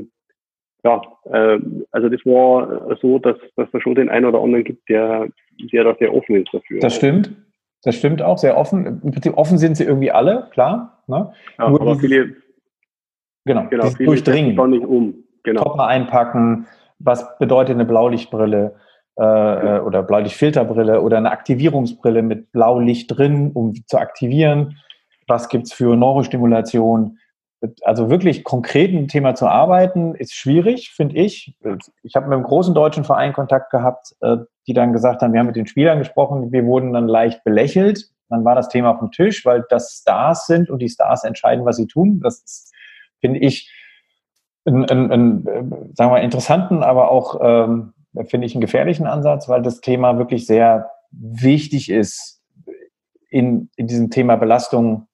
also das war so, dass da schon den einen oder anderen gibt, der da sehr offen ist dafür. Das stimmt. Das stimmt auch, sehr offen. Im Prinzip offen sind sie irgendwie alle, klar. Ne? Ja, Nur aber viele dieses viele Durchdringen. da nicht um. Genau. Topper einpacken, was bedeutet eine Blaulichtbrille oder Blaulichtfilterbrille oder eine Aktivierungsbrille mit Blaulicht drin, um zu aktivieren. Was gibt es für Neurostimulation? Also wirklich konkret mit dem Thema zu arbeiten, ist schwierig, finde ich. Ich habe mit einem großen deutschen Verein Kontakt gehabt, die dann gesagt haben, wir haben mit den Spielern gesprochen, wir wurden dann leicht belächelt. Dann war das Thema auf dem Tisch, weil das Stars sind und die Stars entscheiden, was sie tun. Das ist, finde ich, sagen wir mal, interessanten, aber auch, finde ich, einen gefährlichen Ansatz, weil das Thema wirklich sehr wichtig ist in diesem Thema Belastung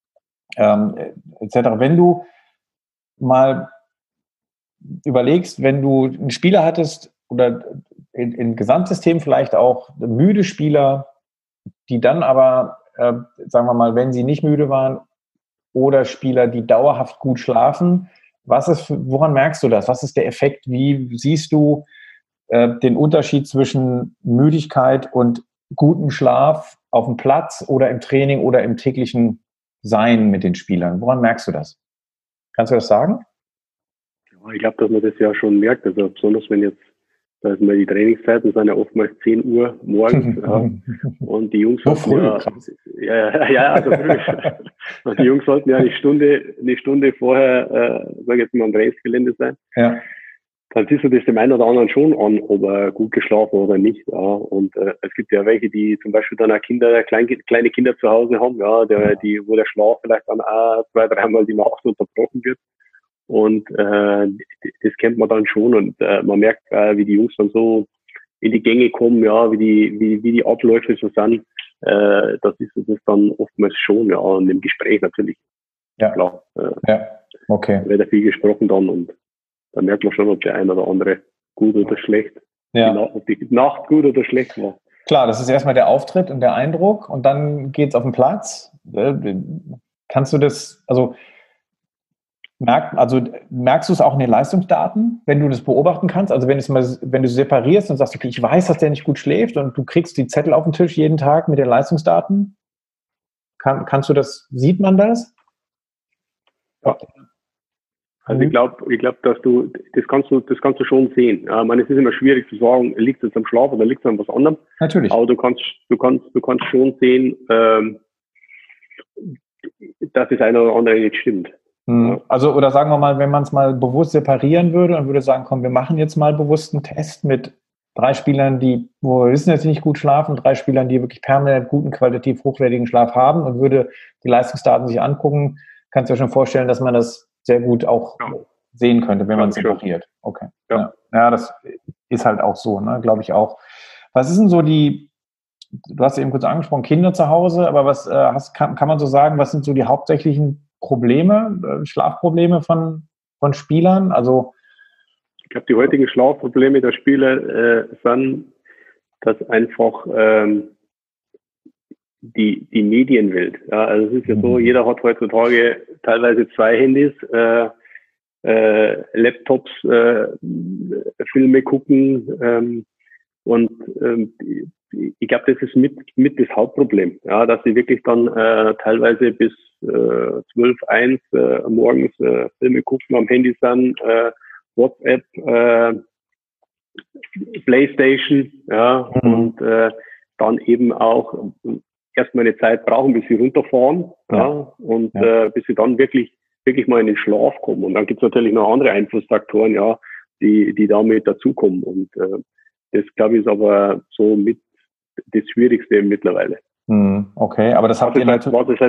etc. Wenn du mal überlegst, wenn du einen Spieler hattest oder im Gesamtsystem vielleicht auch müde Spieler, die dann aber, sagen wir mal, wenn sie nicht müde waren, oder Spieler, die dauerhaft gut schlafen, woran merkst du das? Was ist der Effekt? Wie siehst du den Unterschied zwischen Müdigkeit und gutem Schlaf auf dem Platz oder im Training oder im täglichen Sein mit den Spielern? Woran merkst du das? Kannst du das sagen? Ja, ich glaube, dass man das ja schon merkt. Also besonders wenn jetzt, da ist mal die Trainingszeiten sind ja oftmals 10 Uhr morgens und die Jungs so früh, also früh. Und die Jungs sollten ja eine Stunde vorher, sag ich jetzt mal, am Trainingsgelände sein. Ja. Dann siehst du das dem einen oder anderen schon an, ob er gut geschlafen oder nicht. Ja. Und es gibt ja welche, die zum Beispiel dann auch kleine Kinder zu Hause haben, ja, wo der Schlaf vielleicht dann auch 2, 3 Mal die Nacht unterbrochen wird. Und das kennt man dann schon und man merkt, wie die Jungs dann so in die Gänge kommen, ja, wie die Abläufe so sind. Das ist das dann oftmals schon, ja, und im Gespräch natürlich. Ja. Klar. Ja, okay. Da wird ja viel gesprochen dann und da merkt man schon, ob der eine oder andere gut oder schlecht, ob die Nacht gut oder schlecht war. Klar, das ist erstmal der Auftritt und der Eindruck und dann geht's auf den Platz. Kannst du das, merkst du es auch in den Leistungsdaten, wenn du das beobachten kannst? Also wenn du separierst und sagst, okay, ich weiß, dass der nicht gut schläft und du kriegst die Zettel auf den Tisch jeden Tag mit den Leistungsdaten, sieht man das? Ja. Also ich glaube, dass das kannst du schon sehen. Ja, ich meine, es ist immer schwierig zu sagen, liegt es am Schlaf oder liegt es an was anderem. Natürlich. Aber du kannst schon sehen, dass das eine oder andere nicht stimmt. Ja. Also, oder sagen wir mal, wenn man es mal bewusst separieren würde und würde sagen, komm, wir machen jetzt mal bewusst einen Test mit 3 Spielern, wo wir wissen, dass sie nicht gut schlafen, 3 Spielern, die wirklich permanent guten, qualitativ hochwertigen Schlaf haben und würde die Leistungsdaten sich angucken, kannst du dir schon vorstellen, dass man das sehr gut auch sehen könnte, wenn man es separiert. Okay. Ja, das ist halt auch so, ne? Glaube ich auch. Was ist denn so du hast eben kurz angesprochen, Kinder zu Hause, aber was kann man so sagen, was sind so die hauptsächlichen Probleme, Schlafprobleme von Spielern? Also ich glaube, die heutigen Schlafprobleme der Spieler sind, dass einfach die Medienwelt. Ja, also es ist ja so, jeder hat heutzutage teilweise 2 Handys, Laptops, Filme gucken und ich glaube, das ist mit das Hauptproblem, ja, dass sie wirklich dann teilweise bis 12, 1 morgens Filme gucken, am Handy sind, WhatsApp, PlayStation, ja, und dann eben auch erstmal eine Zeit brauchen, bis sie runterfahren, und bis sie dann wirklich mal in den Schlaf kommen. Und dann gibt es natürlich noch andere Einflussfaktoren, ja, die damit dazukommen. Und das, glaube ich, ist aber so mit das Schwierigste mittlerweile. Okay, aber das habt ihr natürlich... Was es halt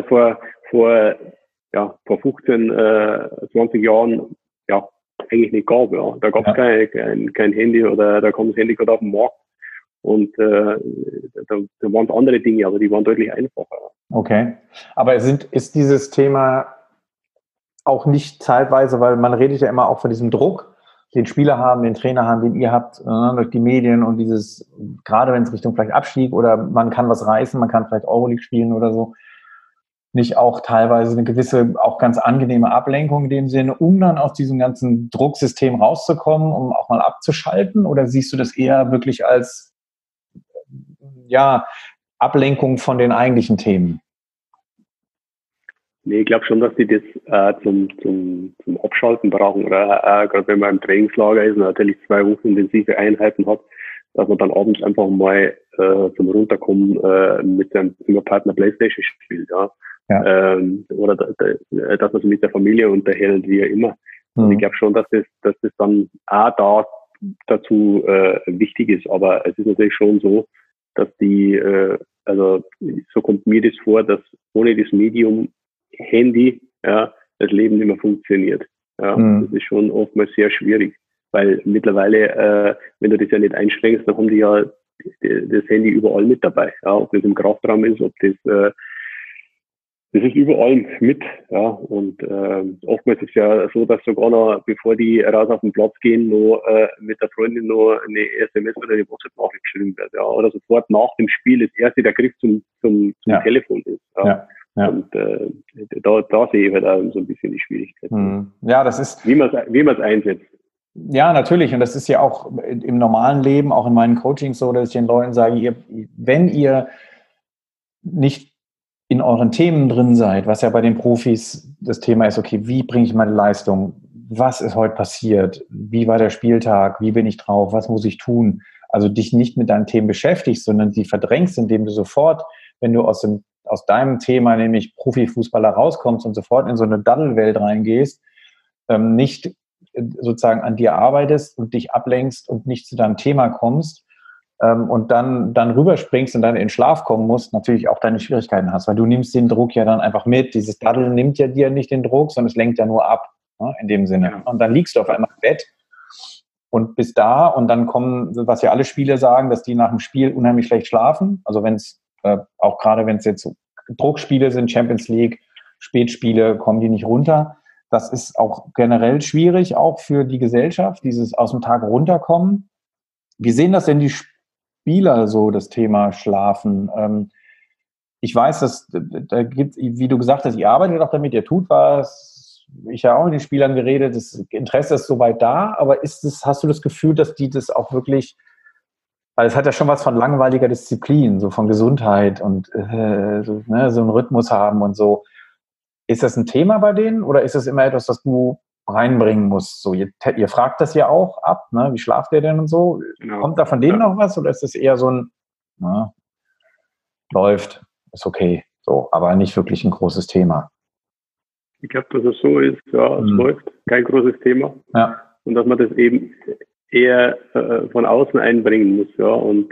vor 15, 20 Jahren, ja, eigentlich nicht gab, ja. Da gab es kein Handy oder da kam das Handy gerade auf den Markt. Und da waren es andere Dinge, aber die waren deutlich einfacher. Okay, aber ist dieses Thema auch nicht zeitweise, weil man redet ja immer auch von diesem Druck, den Spieler haben, den Trainer haben, den ihr habt, durch die Medien und dieses, gerade wenn es Richtung vielleicht Abstieg oder man kann was reißen, man kann vielleicht Euroleague spielen oder so. nicht auch teilweise eine gewisse, auch ganz angenehme Ablenkung in dem Sinne, um dann aus diesem ganzen Drucksystem rauszukommen, um auch mal abzuschalten? Oder siehst du das eher wirklich als, ja, Ablenkung von den eigentlichen Themen? Nee, ich glaube schon, dass die das zum Abschalten brauchen. Oder gerade wenn man im Trainingslager ist und natürlich 2 Wochen intensive Einheiten hat, dass man dann abends einfach mal zum Runterkommen mit seinem Partner Playstation spielt. Ja. Oder dass man sich mit der Familie unterhält, wie immer. Und ich glaube schon, dass das dann auch dazu wichtig ist. Aber es ist natürlich schon so, dass also so kommt mir das vor, dass ohne das Medium Handy, ja, das Leben nicht mehr funktioniert. Ja, das ist schon oftmals sehr schwierig, weil mittlerweile, wenn du das ja nicht einschränkst, dann haben die ja das Handy überall mit dabei. Ja, ob das im Kraftraum ist, ob das ist überall mit, ja, und oftmals ist ja so, dass sogar noch, bevor die raus auf den Platz gehen, noch mit der Freundin noch eine SMS oder eine WhatsApp-Nachricht geschrieben wird, ja, oder sofort nach dem Spiel das erste der Griff zum Telefon ist. Ja. Ja. Und da sehe ich halt auch so ein bisschen die Schwierigkeit. Ja, das ist... Wie man es einsetzt. Ja, natürlich. Und das ist ja auch im normalen Leben, auch in meinen Coachings so, dass ich den Leuten sage, wenn ihr nicht in euren Themen drin seid, was ja bei den Profis das Thema ist, okay, wie bringe ich meine Leistung? Was ist heute passiert? Wie war der Spieltag? Wie bin ich drauf? Was muss ich tun? Also dich nicht mit deinen Themen beschäftigst, sondern sie verdrängst, indem du sofort, wenn du aus deinem Thema, nämlich Profifußballer, rauskommst und sofort in so eine Daddelwelt reingehst, nicht sozusagen an dir arbeitest und dich ablenkst und nicht zu deinem Thema kommst und dann rüberspringst und dann in Schlaf kommen musst, natürlich auch deine Schwierigkeiten hast, weil du nimmst den Druck ja dann einfach mit. Dieses Daddeln nimmt ja dir nicht den Druck, sondern es lenkt ja nur ab, ne, in dem Sinne. Ja. Und dann liegst du auf einmal im Bett und bist da und dann kommen, was ja alle Spieler sagen, dass die nach dem Spiel unheimlich schlecht schlafen. Also wenn es auch gerade wenn es jetzt Druckspiele sind, Champions League, Spätspiele, kommen die nicht runter. Das ist auch generell schwierig, auch für die Gesellschaft, dieses aus dem Tag runterkommen. Wie sehen das denn die Spieler so, das Thema Schlafen? Ich weiß, dass da gibt, wie du gesagt hast, ihr arbeitet auch damit, ihr tut was. Ich habe auch mit den Spielern geredet, das Interesse ist soweit da, aber hast du das Gefühl, dass die das auch wirklich, weil es hat ja schon was von langweiliger Disziplin, so von Gesundheit und so einen Rhythmus haben und so. Ist das ein Thema bei denen oder ist das immer etwas, das du reinbringen musst? So, ihr fragt das ja auch ab, ne? Wie schlaft ihr denn und so? Genau. Kommt da von denen noch was oder ist das eher so ein, läuft, ist okay, so, aber nicht wirklich ein großes Thema? Ich glaube, dass es so ist, ja, es läuft, kein großes Thema. Ja. Und dass man das eben eher von außen einbringen muss, ja, und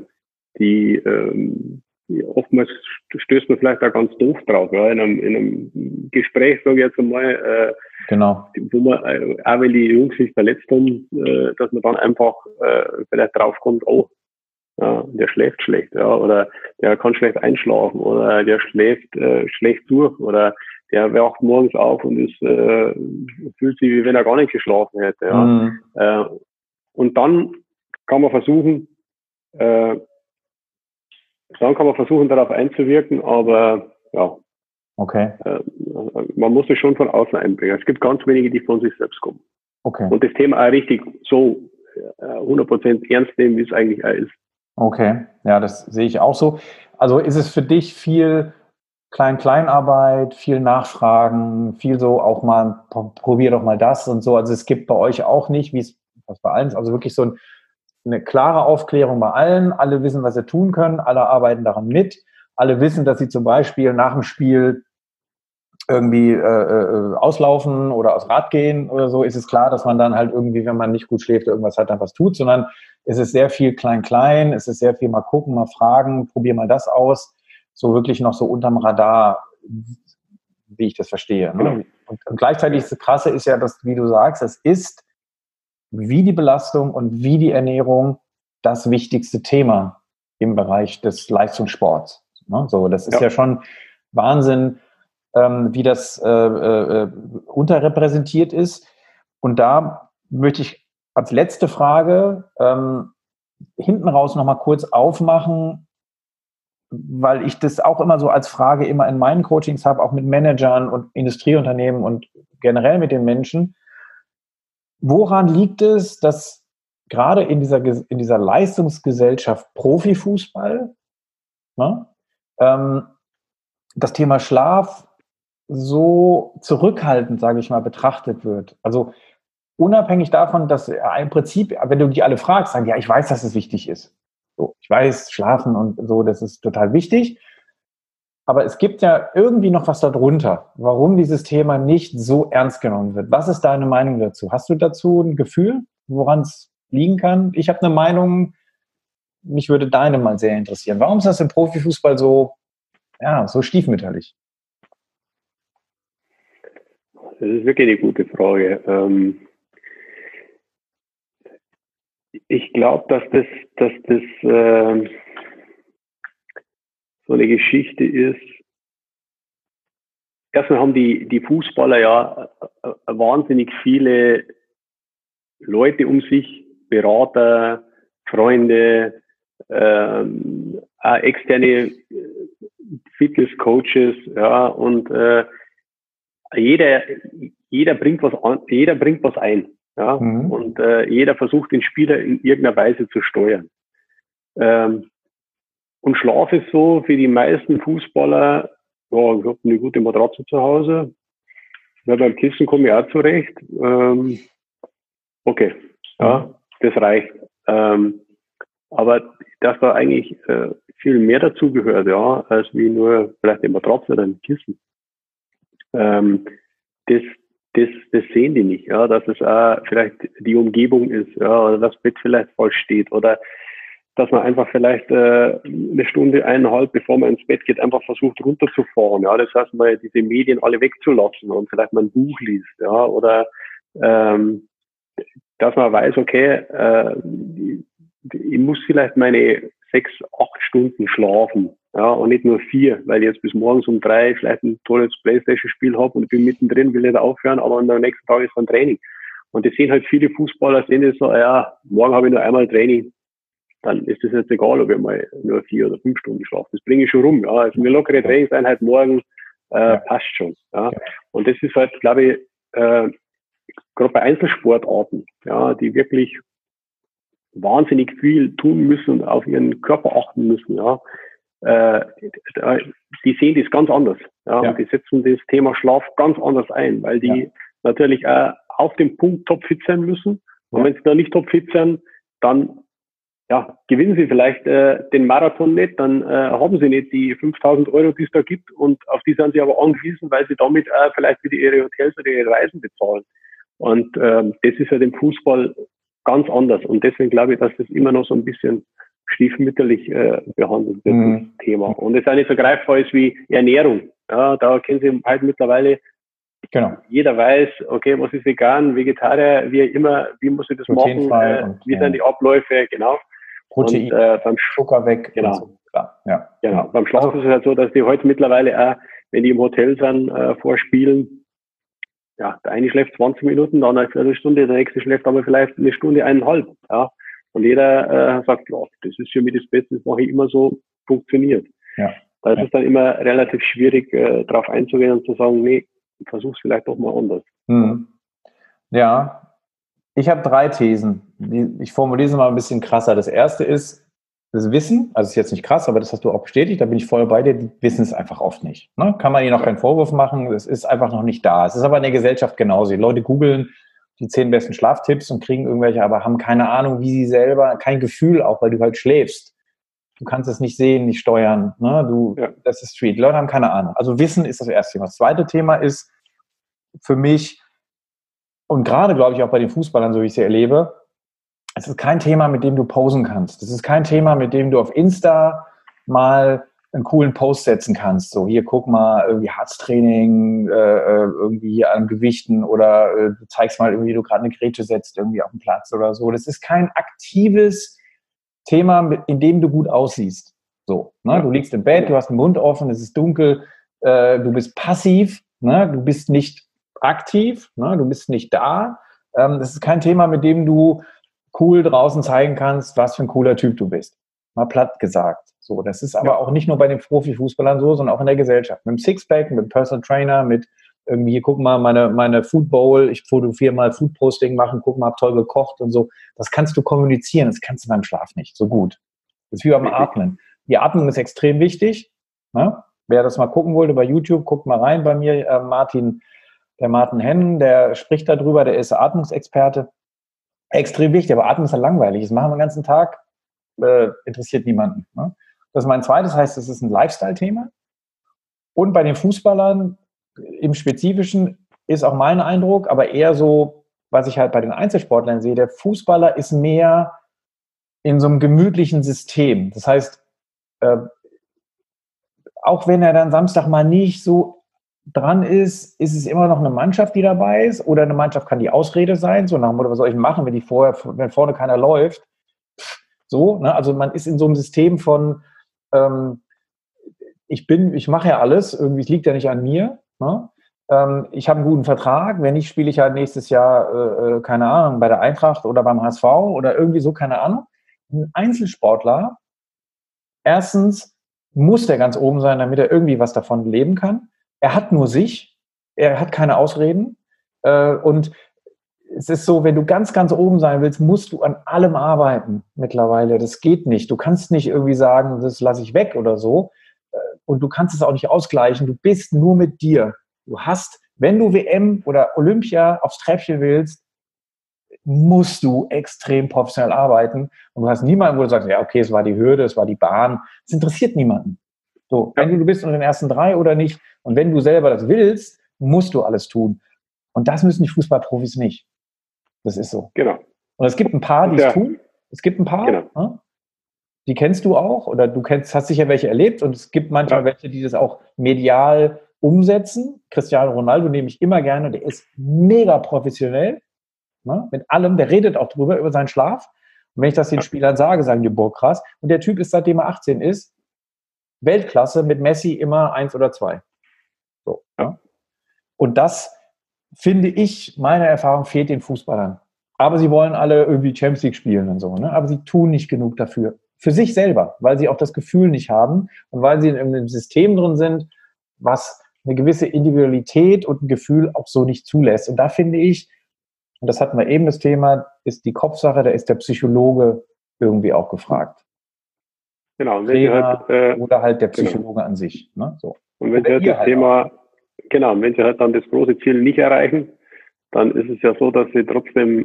oftmals stößt man vielleicht auch ganz doof drauf, ja, in einem Gespräch, sage ich jetzt einmal, genau. Wo man, auch wenn die Jungs sich verletzt haben, dass man dann einfach vielleicht draufkommt, oh, ja, der schläft schlecht, ja, oder der kann schlecht einschlafen, oder der schläft schlecht durch, oder der wacht morgens auf und fühlt sich, wie wenn er gar nicht geschlafen hätte, ja. Und dann kann man versuchen, darauf einzuwirken, aber ja. Okay. Man muss es schon von außen einbringen. Es gibt ganz wenige, die von sich selbst kommen. Okay. Und das Thema auch richtig so 100% ernst nehmen, wie es eigentlich auch ist. Okay, ja, das sehe ich auch so. Also ist es für dich viel Klein-Kleinarbeit, viel Nachfragen, viel so auch mal, probier doch mal das und so. Also es gibt bei euch auch nicht, wie es bei allen ist, also wirklich so eine klare Aufklärung bei allen. Alle wissen, was sie tun können. Alle arbeiten daran mit. Alle wissen, dass sie zum Beispiel nach dem Spiel irgendwie auslaufen oder aus Rad gehen oder so. Ist es klar, dass man dann halt irgendwie, wenn man nicht gut schläft, irgendwas halt dann was tut, sondern es ist sehr viel Klein-Klein. Es ist sehr viel mal gucken, mal fragen, probier mal das aus. So wirklich noch so unterm Radar, wie ich das verstehe. Ne? Und gleichzeitig das Krasse ist ja, dass, wie du sagst, es ist wie die Belastung und wie die Ernährung das wichtigste Thema im Bereich des Leistungssports. Ne? So, das ist ja schon Wahnsinn, wie das unterrepräsentiert ist. Und da möchte ich als letzte Frage hinten raus noch mal kurz aufmachen. weil ich das auch immer so als Frage immer in meinen Coachings habe, auch mit Managern und Industrieunternehmen und generell mit den Menschen. Woran liegt es, dass gerade in dieser Leistungsgesellschaft Profifußball, ne, das Thema Schlaf so zurückhaltend, sage ich mal, betrachtet wird? Also unabhängig davon, dass im Prinzip, wenn du die alle fragst, sagen, ja, ich weiß, dass es wichtig ist. So, ich weiß, Schlafen und so, das ist total wichtig. Aber es gibt ja irgendwie noch was darunter, warum dieses Thema nicht so ernst genommen wird. Was ist deine Meinung dazu? Hast du dazu ein Gefühl, woran es liegen kann? Ich habe eine Meinung, mich würde deine mal sehr interessieren. Warum ist das im Profifußball so, ja, so stiefmütterlich? Das ist wirklich eine gute Frage. Ich glaube, dass das so eine Geschichte ist. Erstmal haben die Fußballer ja wahnsinnig viele Leute um sich, Berater, Freunde, externe Fitnesscoaches, ja, und jeder bringt was ein, ja, und jeder versucht den Spieler in irgendeiner Weise zu steuern. Und Schlaf ist so für die meisten Fußballer, ja, ich habe eine gute Matratze zu Hause, ja, beim Kissen komme ich auch zurecht. Okay, ja, das reicht. Aber dass da eigentlich viel mehr dazu gehört, ja, als wie nur vielleicht eine Matratze oder ein Kissen. Das sehen die nicht, ja, dass es auch vielleicht die Umgebung ist, ja, oder das Bett vielleicht falsch steht, oder dass man einfach vielleicht eine Stunde, 1,5, bevor man ins Bett geht, einfach versucht runterzufahren, ja, das heißt mal diese Medien alle wegzulassen und vielleicht mal ein Buch liest, ja, oder dass man weiß, okay, ich muss vielleicht meine 6, 8 Stunden schlafen, ja, und nicht nur 4, weil ich jetzt bis morgens um 3 vielleicht ein tolles Playstation-Spiel habe und ich bin mittendrin, will nicht aufhören, aber am nächsten Tag ist dann Training. Und das sehen halt viele Fußballer, sehen das so, ja, morgen habe ich nur einmal Training, dann ist das jetzt egal, ob ich mal nur 4 oder 5 Stunden schlafe. Das bringe ich schon rum, ja, also eine lockere Trainingseinheit morgen passt schon, ja. Und das ist halt, glaube ich, gerade bei Einzelsportarten, ja, die wirklich wahnsinnig viel tun müssen und auf ihren Körper achten müssen, ja, die sehen das ganz anders, ja, und die setzen das Thema Schlaf ganz anders ein, weil die natürlich auch auf dem Punkt topfit sein müssen. Und wenn sie da nicht topfit sind, dann gewinnen sie vielleicht den Marathon nicht, dann haben sie nicht die 5.000 Euro, die es da gibt, und auf die sind sie aber angewiesen, weil sie damit vielleicht wieder ihre Hotels oder ihre Reisen bezahlen. Und das ist ja dem Fußball ganz anders. Und deswegen glaube ich, dass das immer noch so ein bisschen stiefmütterlich behandelt wird, das Thema. Und es auch nicht so greifbar ist wie Ernährung. Ja, da kennen Sie halt mittlerweile, jeder weiß, okay, was ist vegan, Vegetarier, wie immer, wie muss ich das machen, wie sind die Abläufe, genau. Protein, und, beim Zucker weg. Genau. Und so. Klar. Ja. Genau. Beim Schlaf ist es halt so, dass die heute mittlerweile auch, wenn die im Hotel sind, vorspielen, ja, der eine schläft 20 Minuten, dann eine Viertelstunde, der nächste schläft aber vielleicht eine Stunde, 1,5. Ja. Und jeder sagt, ja, das ist für mich das Beste, das mache ich immer so, funktioniert. Ja. Da ist es dann immer relativ schwierig, darauf einzugehen und zu sagen, nee, versuch's vielleicht doch mal anders. Ja, ich habe 3 Thesen. Ich formuliere sie mal ein bisschen krasser. Das erste ist das Wissen, also ist jetzt nicht krass, aber das hast du auch bestätigt, da bin ich voll bei dir, die wissen es einfach oft nicht. Ne? Kann man ihnen noch keinen Vorwurf machen, es ist einfach noch nicht da. Es ist aber in der Gesellschaft genauso. Die Leute googeln die 10 besten Schlaftipps und kriegen irgendwelche, aber haben keine Ahnung, wie sie selber, kein Gefühl auch, weil du halt schläfst. Du kannst es nicht sehen, nicht steuern. Ne? Das ist Street. Die Leute haben keine Ahnung. Also Wissen ist das erste Thema. Das zweite Thema ist für mich, und gerade, glaube ich, auch bei den Fußballern, so wie ich sie erlebe, es ist kein Thema, mit dem du posen kannst. Es ist kein Thema, mit dem du auf Insta mal einen coolen Post setzen kannst. So, hier, guck mal, irgendwie Herztraining, irgendwie an Gewichten, oder du zeigst mal irgendwie, du gerade eine Grätsche setzt, irgendwie auf dem Platz oder so. Das ist kein aktives Thema, in dem du gut aussiehst. So, ne? Du liegst im Bett, du hast den Mund offen, es ist dunkel, du bist passiv, ne? Du bist nicht aktiv, ne? Du bist nicht da. Das ist kein Thema, mit dem du cool draußen zeigen kannst, was für ein cooler Typ du bist. Mal platt gesagt. So, das ist aber auch nicht nur bei den Profifußballern so, sondern auch in der Gesellschaft. Mit dem Sixpack, mit dem Personal Trainer, mit irgendwie, hier, guck mal, meine Food Bowl, ich fotografiere mal Food-Posting machen, guck mal, hab toll gekocht und so. Das kannst du kommunizieren, das kannst du beim Schlaf nicht so gut. Das ist wie beim Atmen. Die Atmung ist extrem wichtig. Ne? Wer das mal gucken wollte bei YouTube, guckt mal rein bei mir. Martin Hennen, der spricht darüber, der ist Atmungsexperte. Extrem wichtig, aber Atmen ist ja langweilig. Das machen wir den ganzen Tag, interessiert niemanden. Ne? Das ist mein zweites, heißt, es ist ein Lifestyle-Thema. Und bei den Fußballern im Spezifischen ist auch mein Eindruck, aber eher so, was ich halt bei den Einzelsportlern sehe, der Fußballer ist mehr in so einem gemütlichen System. Das heißt, auch wenn er dann Samstag mal nicht so dran ist, ist es immer noch eine Mannschaft, die dabei ist, oder eine Mannschaft kann die Ausrede sein, so nach dem Motto, was soll ich machen, wenn vorne keiner läuft? So, ne? Also man ist in so einem System von ich mache ja alles, irgendwie, es liegt ja nicht an mir, ne? Ich habe einen guten Vertrag, wenn nicht, spiele ich halt nächstes Jahr, keine Ahnung, bei der Eintracht oder beim HSV oder irgendwie so, keine Ahnung. Ein Einzelsportler, erstens muss der ganz oben sein, damit er irgendwie was davon leben kann. Er hat nur sich, er hat keine Ausreden, und es ist so, wenn du ganz, ganz oben sein willst, musst du an allem arbeiten mittlerweile. Das geht nicht. Du kannst nicht irgendwie sagen, das lasse ich weg oder so. Und du kannst es auch nicht ausgleichen. Du bist nur mit dir. Du hast, wenn du WM oder Olympia aufs Treppchen willst, musst du extrem professionell arbeiten. Und du hast niemanden, wo du sagst, ja, okay, es war die Hürde, es war die Bahn. Es interessiert niemanden. So, wenn du bist unter den ersten 3 oder nicht. Und wenn du selber das willst, musst du alles tun. Und das müssen die Fußballprofis nicht. Das ist so. Genau. Und es gibt ein paar, die es tun. Es gibt ein paar, genau. Die kennst du auch, oder hast sicher welche erlebt. Und es gibt manchmal welche, die das auch medial umsetzen. Cristiano Ronaldo nehme ich immer gerne. Der ist mega professionell, ne, mit allem. Der redet auch drüber, über seinen Schlaf. Und wenn ich das den Spielern sage, sagen die, boah, krass. Und der Typ ist, seitdem er 18 ist, Weltklasse, mit Messi immer 1 oder 2. So, ja. Und das, finde ich, meiner Erfahrung, fehlt den Fußballern. Aber sie wollen alle irgendwie Champions League spielen und so, ne? Aber sie tun nicht genug dafür. Für sich selber, weil sie auch das Gefühl nicht haben und weil sie in einem System drin sind, was eine gewisse Individualität und ein Gefühl auch so nicht zulässt. Und da finde ich, und das hatten wir eben das Thema, ist die Kopfsache, da ist der Psychologe irgendwie auch gefragt. Genau. Und Trainer oder halt der Psychologe an sich. Ne? So. Und wenn Sie halt das Thema, wenn Sie halt dann das große Ziel nicht erreichen, dann ist es ja so, dass Sie trotzdem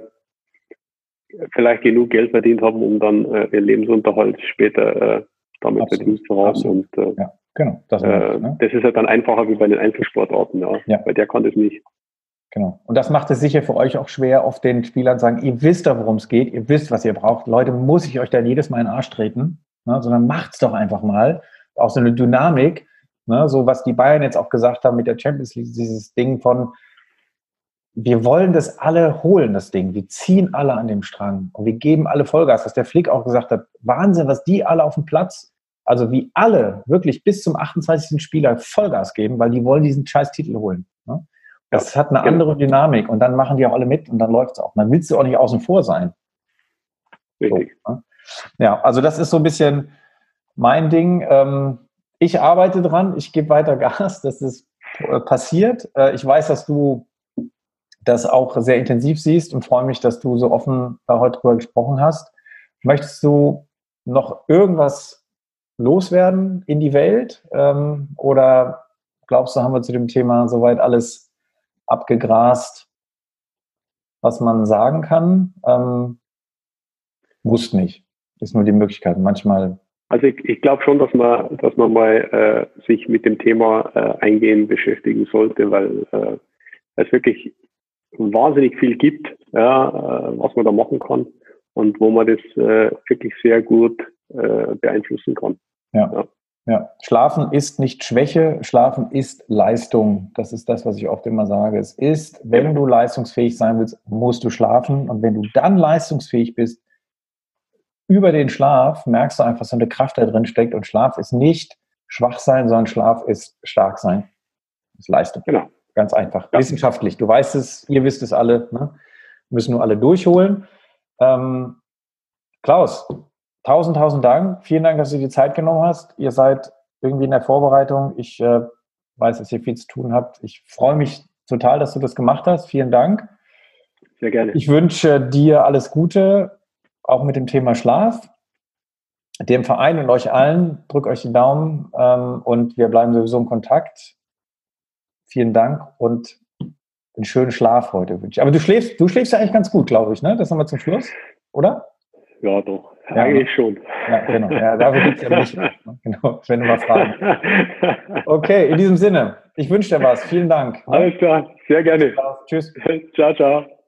vielleicht genug Geld verdient haben, um dann Ihren Lebensunterhalt später damit verdient zu haben. Absolut. Und ja, genau. Das ist ja dann einfacher wie bei den Einzelsportarten. Ja. Bei der kann das nicht. Genau. Und das macht es sicher für euch auch schwer, auf den Spielern zu sagen, ihr wisst doch, worum es geht, ihr wisst, was ihr braucht. Leute, muss ich euch dann jedes Mal in den Arsch treten? Ne? Sondern macht's doch einfach mal. Auch so eine Dynamik, ne? So was die Bayern jetzt auch gesagt haben mit der Champions League, dieses Ding von, wir wollen das alle holen, das Ding. Wir ziehen alle an dem Strang und wir geben alle Vollgas. Was der Flick auch gesagt hat, Wahnsinn, was die alle auf dem Platz, also wie alle wirklich bis zum 28. Spieler Vollgas geben, weil die wollen diesen scheiß Titel holen. Ne? Das hat eine andere Dynamik und dann machen die auch alle mit und dann läuft es auch. Dann willst du auch nicht außen vor sein. Richtig. So, ne? Ja, also das ist so ein bisschen mein Ding. Ich arbeite dran, ich gebe weiter Gas, dass es passiert. Ich weiß, dass du das auch sehr intensiv siehst und freue mich, dass du so offen da heute drüber gesprochen hast. Möchtest du noch irgendwas loswerden in die Welt? Oder glaubst du, haben wir zu dem Thema soweit alles abgegrast, was man sagen kann? Muss nicht. Ist nur die Möglichkeit. Manchmal. Also ich glaube schon, dass man mal sich mit dem Thema eingehend beschäftigen sollte, weil es wirklich wahnsinnig viel gibt, was man da machen kann und wo man das wirklich sehr gut beeinflussen kann. Ja. Schlafen ist nicht Schwäche, Schlafen ist Leistung. Das ist das, was ich oft immer sage. Es ist, wenn du leistungsfähig sein willst, musst du schlafen. Und wenn du dann leistungsfähig bist, über den Schlaf merkst du einfach, so eine Kraft da drin steckt. Und Schlaf ist nicht schwach sein, sondern Schlaf ist stark sein. Das ist Leistung. Genau. Ganz einfach. Ja. Wissenschaftlich. Du weißt es, ihr wisst es alle. Ne? Müssen nur alle durchholen. Klaus, tausend Dank. Vielen Dank, dass du dir die Zeit genommen hast. Ihr seid irgendwie in der Vorbereitung. Ich weiß, dass ihr viel zu tun habt. Ich freue mich total, dass du das gemacht hast. Vielen Dank. Sehr gerne. Ich wünsche dir alles Gute, auch mit dem Thema Schlaf. Dem Verein und euch allen, drückt euch die Daumen und wir bleiben sowieso im Kontakt. Vielen Dank und einen schönen Schlaf heute wünsche ich. Aber du schläfst ja eigentlich ganz gut, glaube ich, ne? Das nochmal zum Schluss, oder? Ja, doch. Ja, eigentlich schon. Ja, genau. Ja, dafür gibt es ja mich. Genau, wenn du mal fragen. Okay, in diesem Sinne, ich wünsche dir was. Vielen Dank. Alles klar, sehr gerne. Tschüss. Ciao, ciao.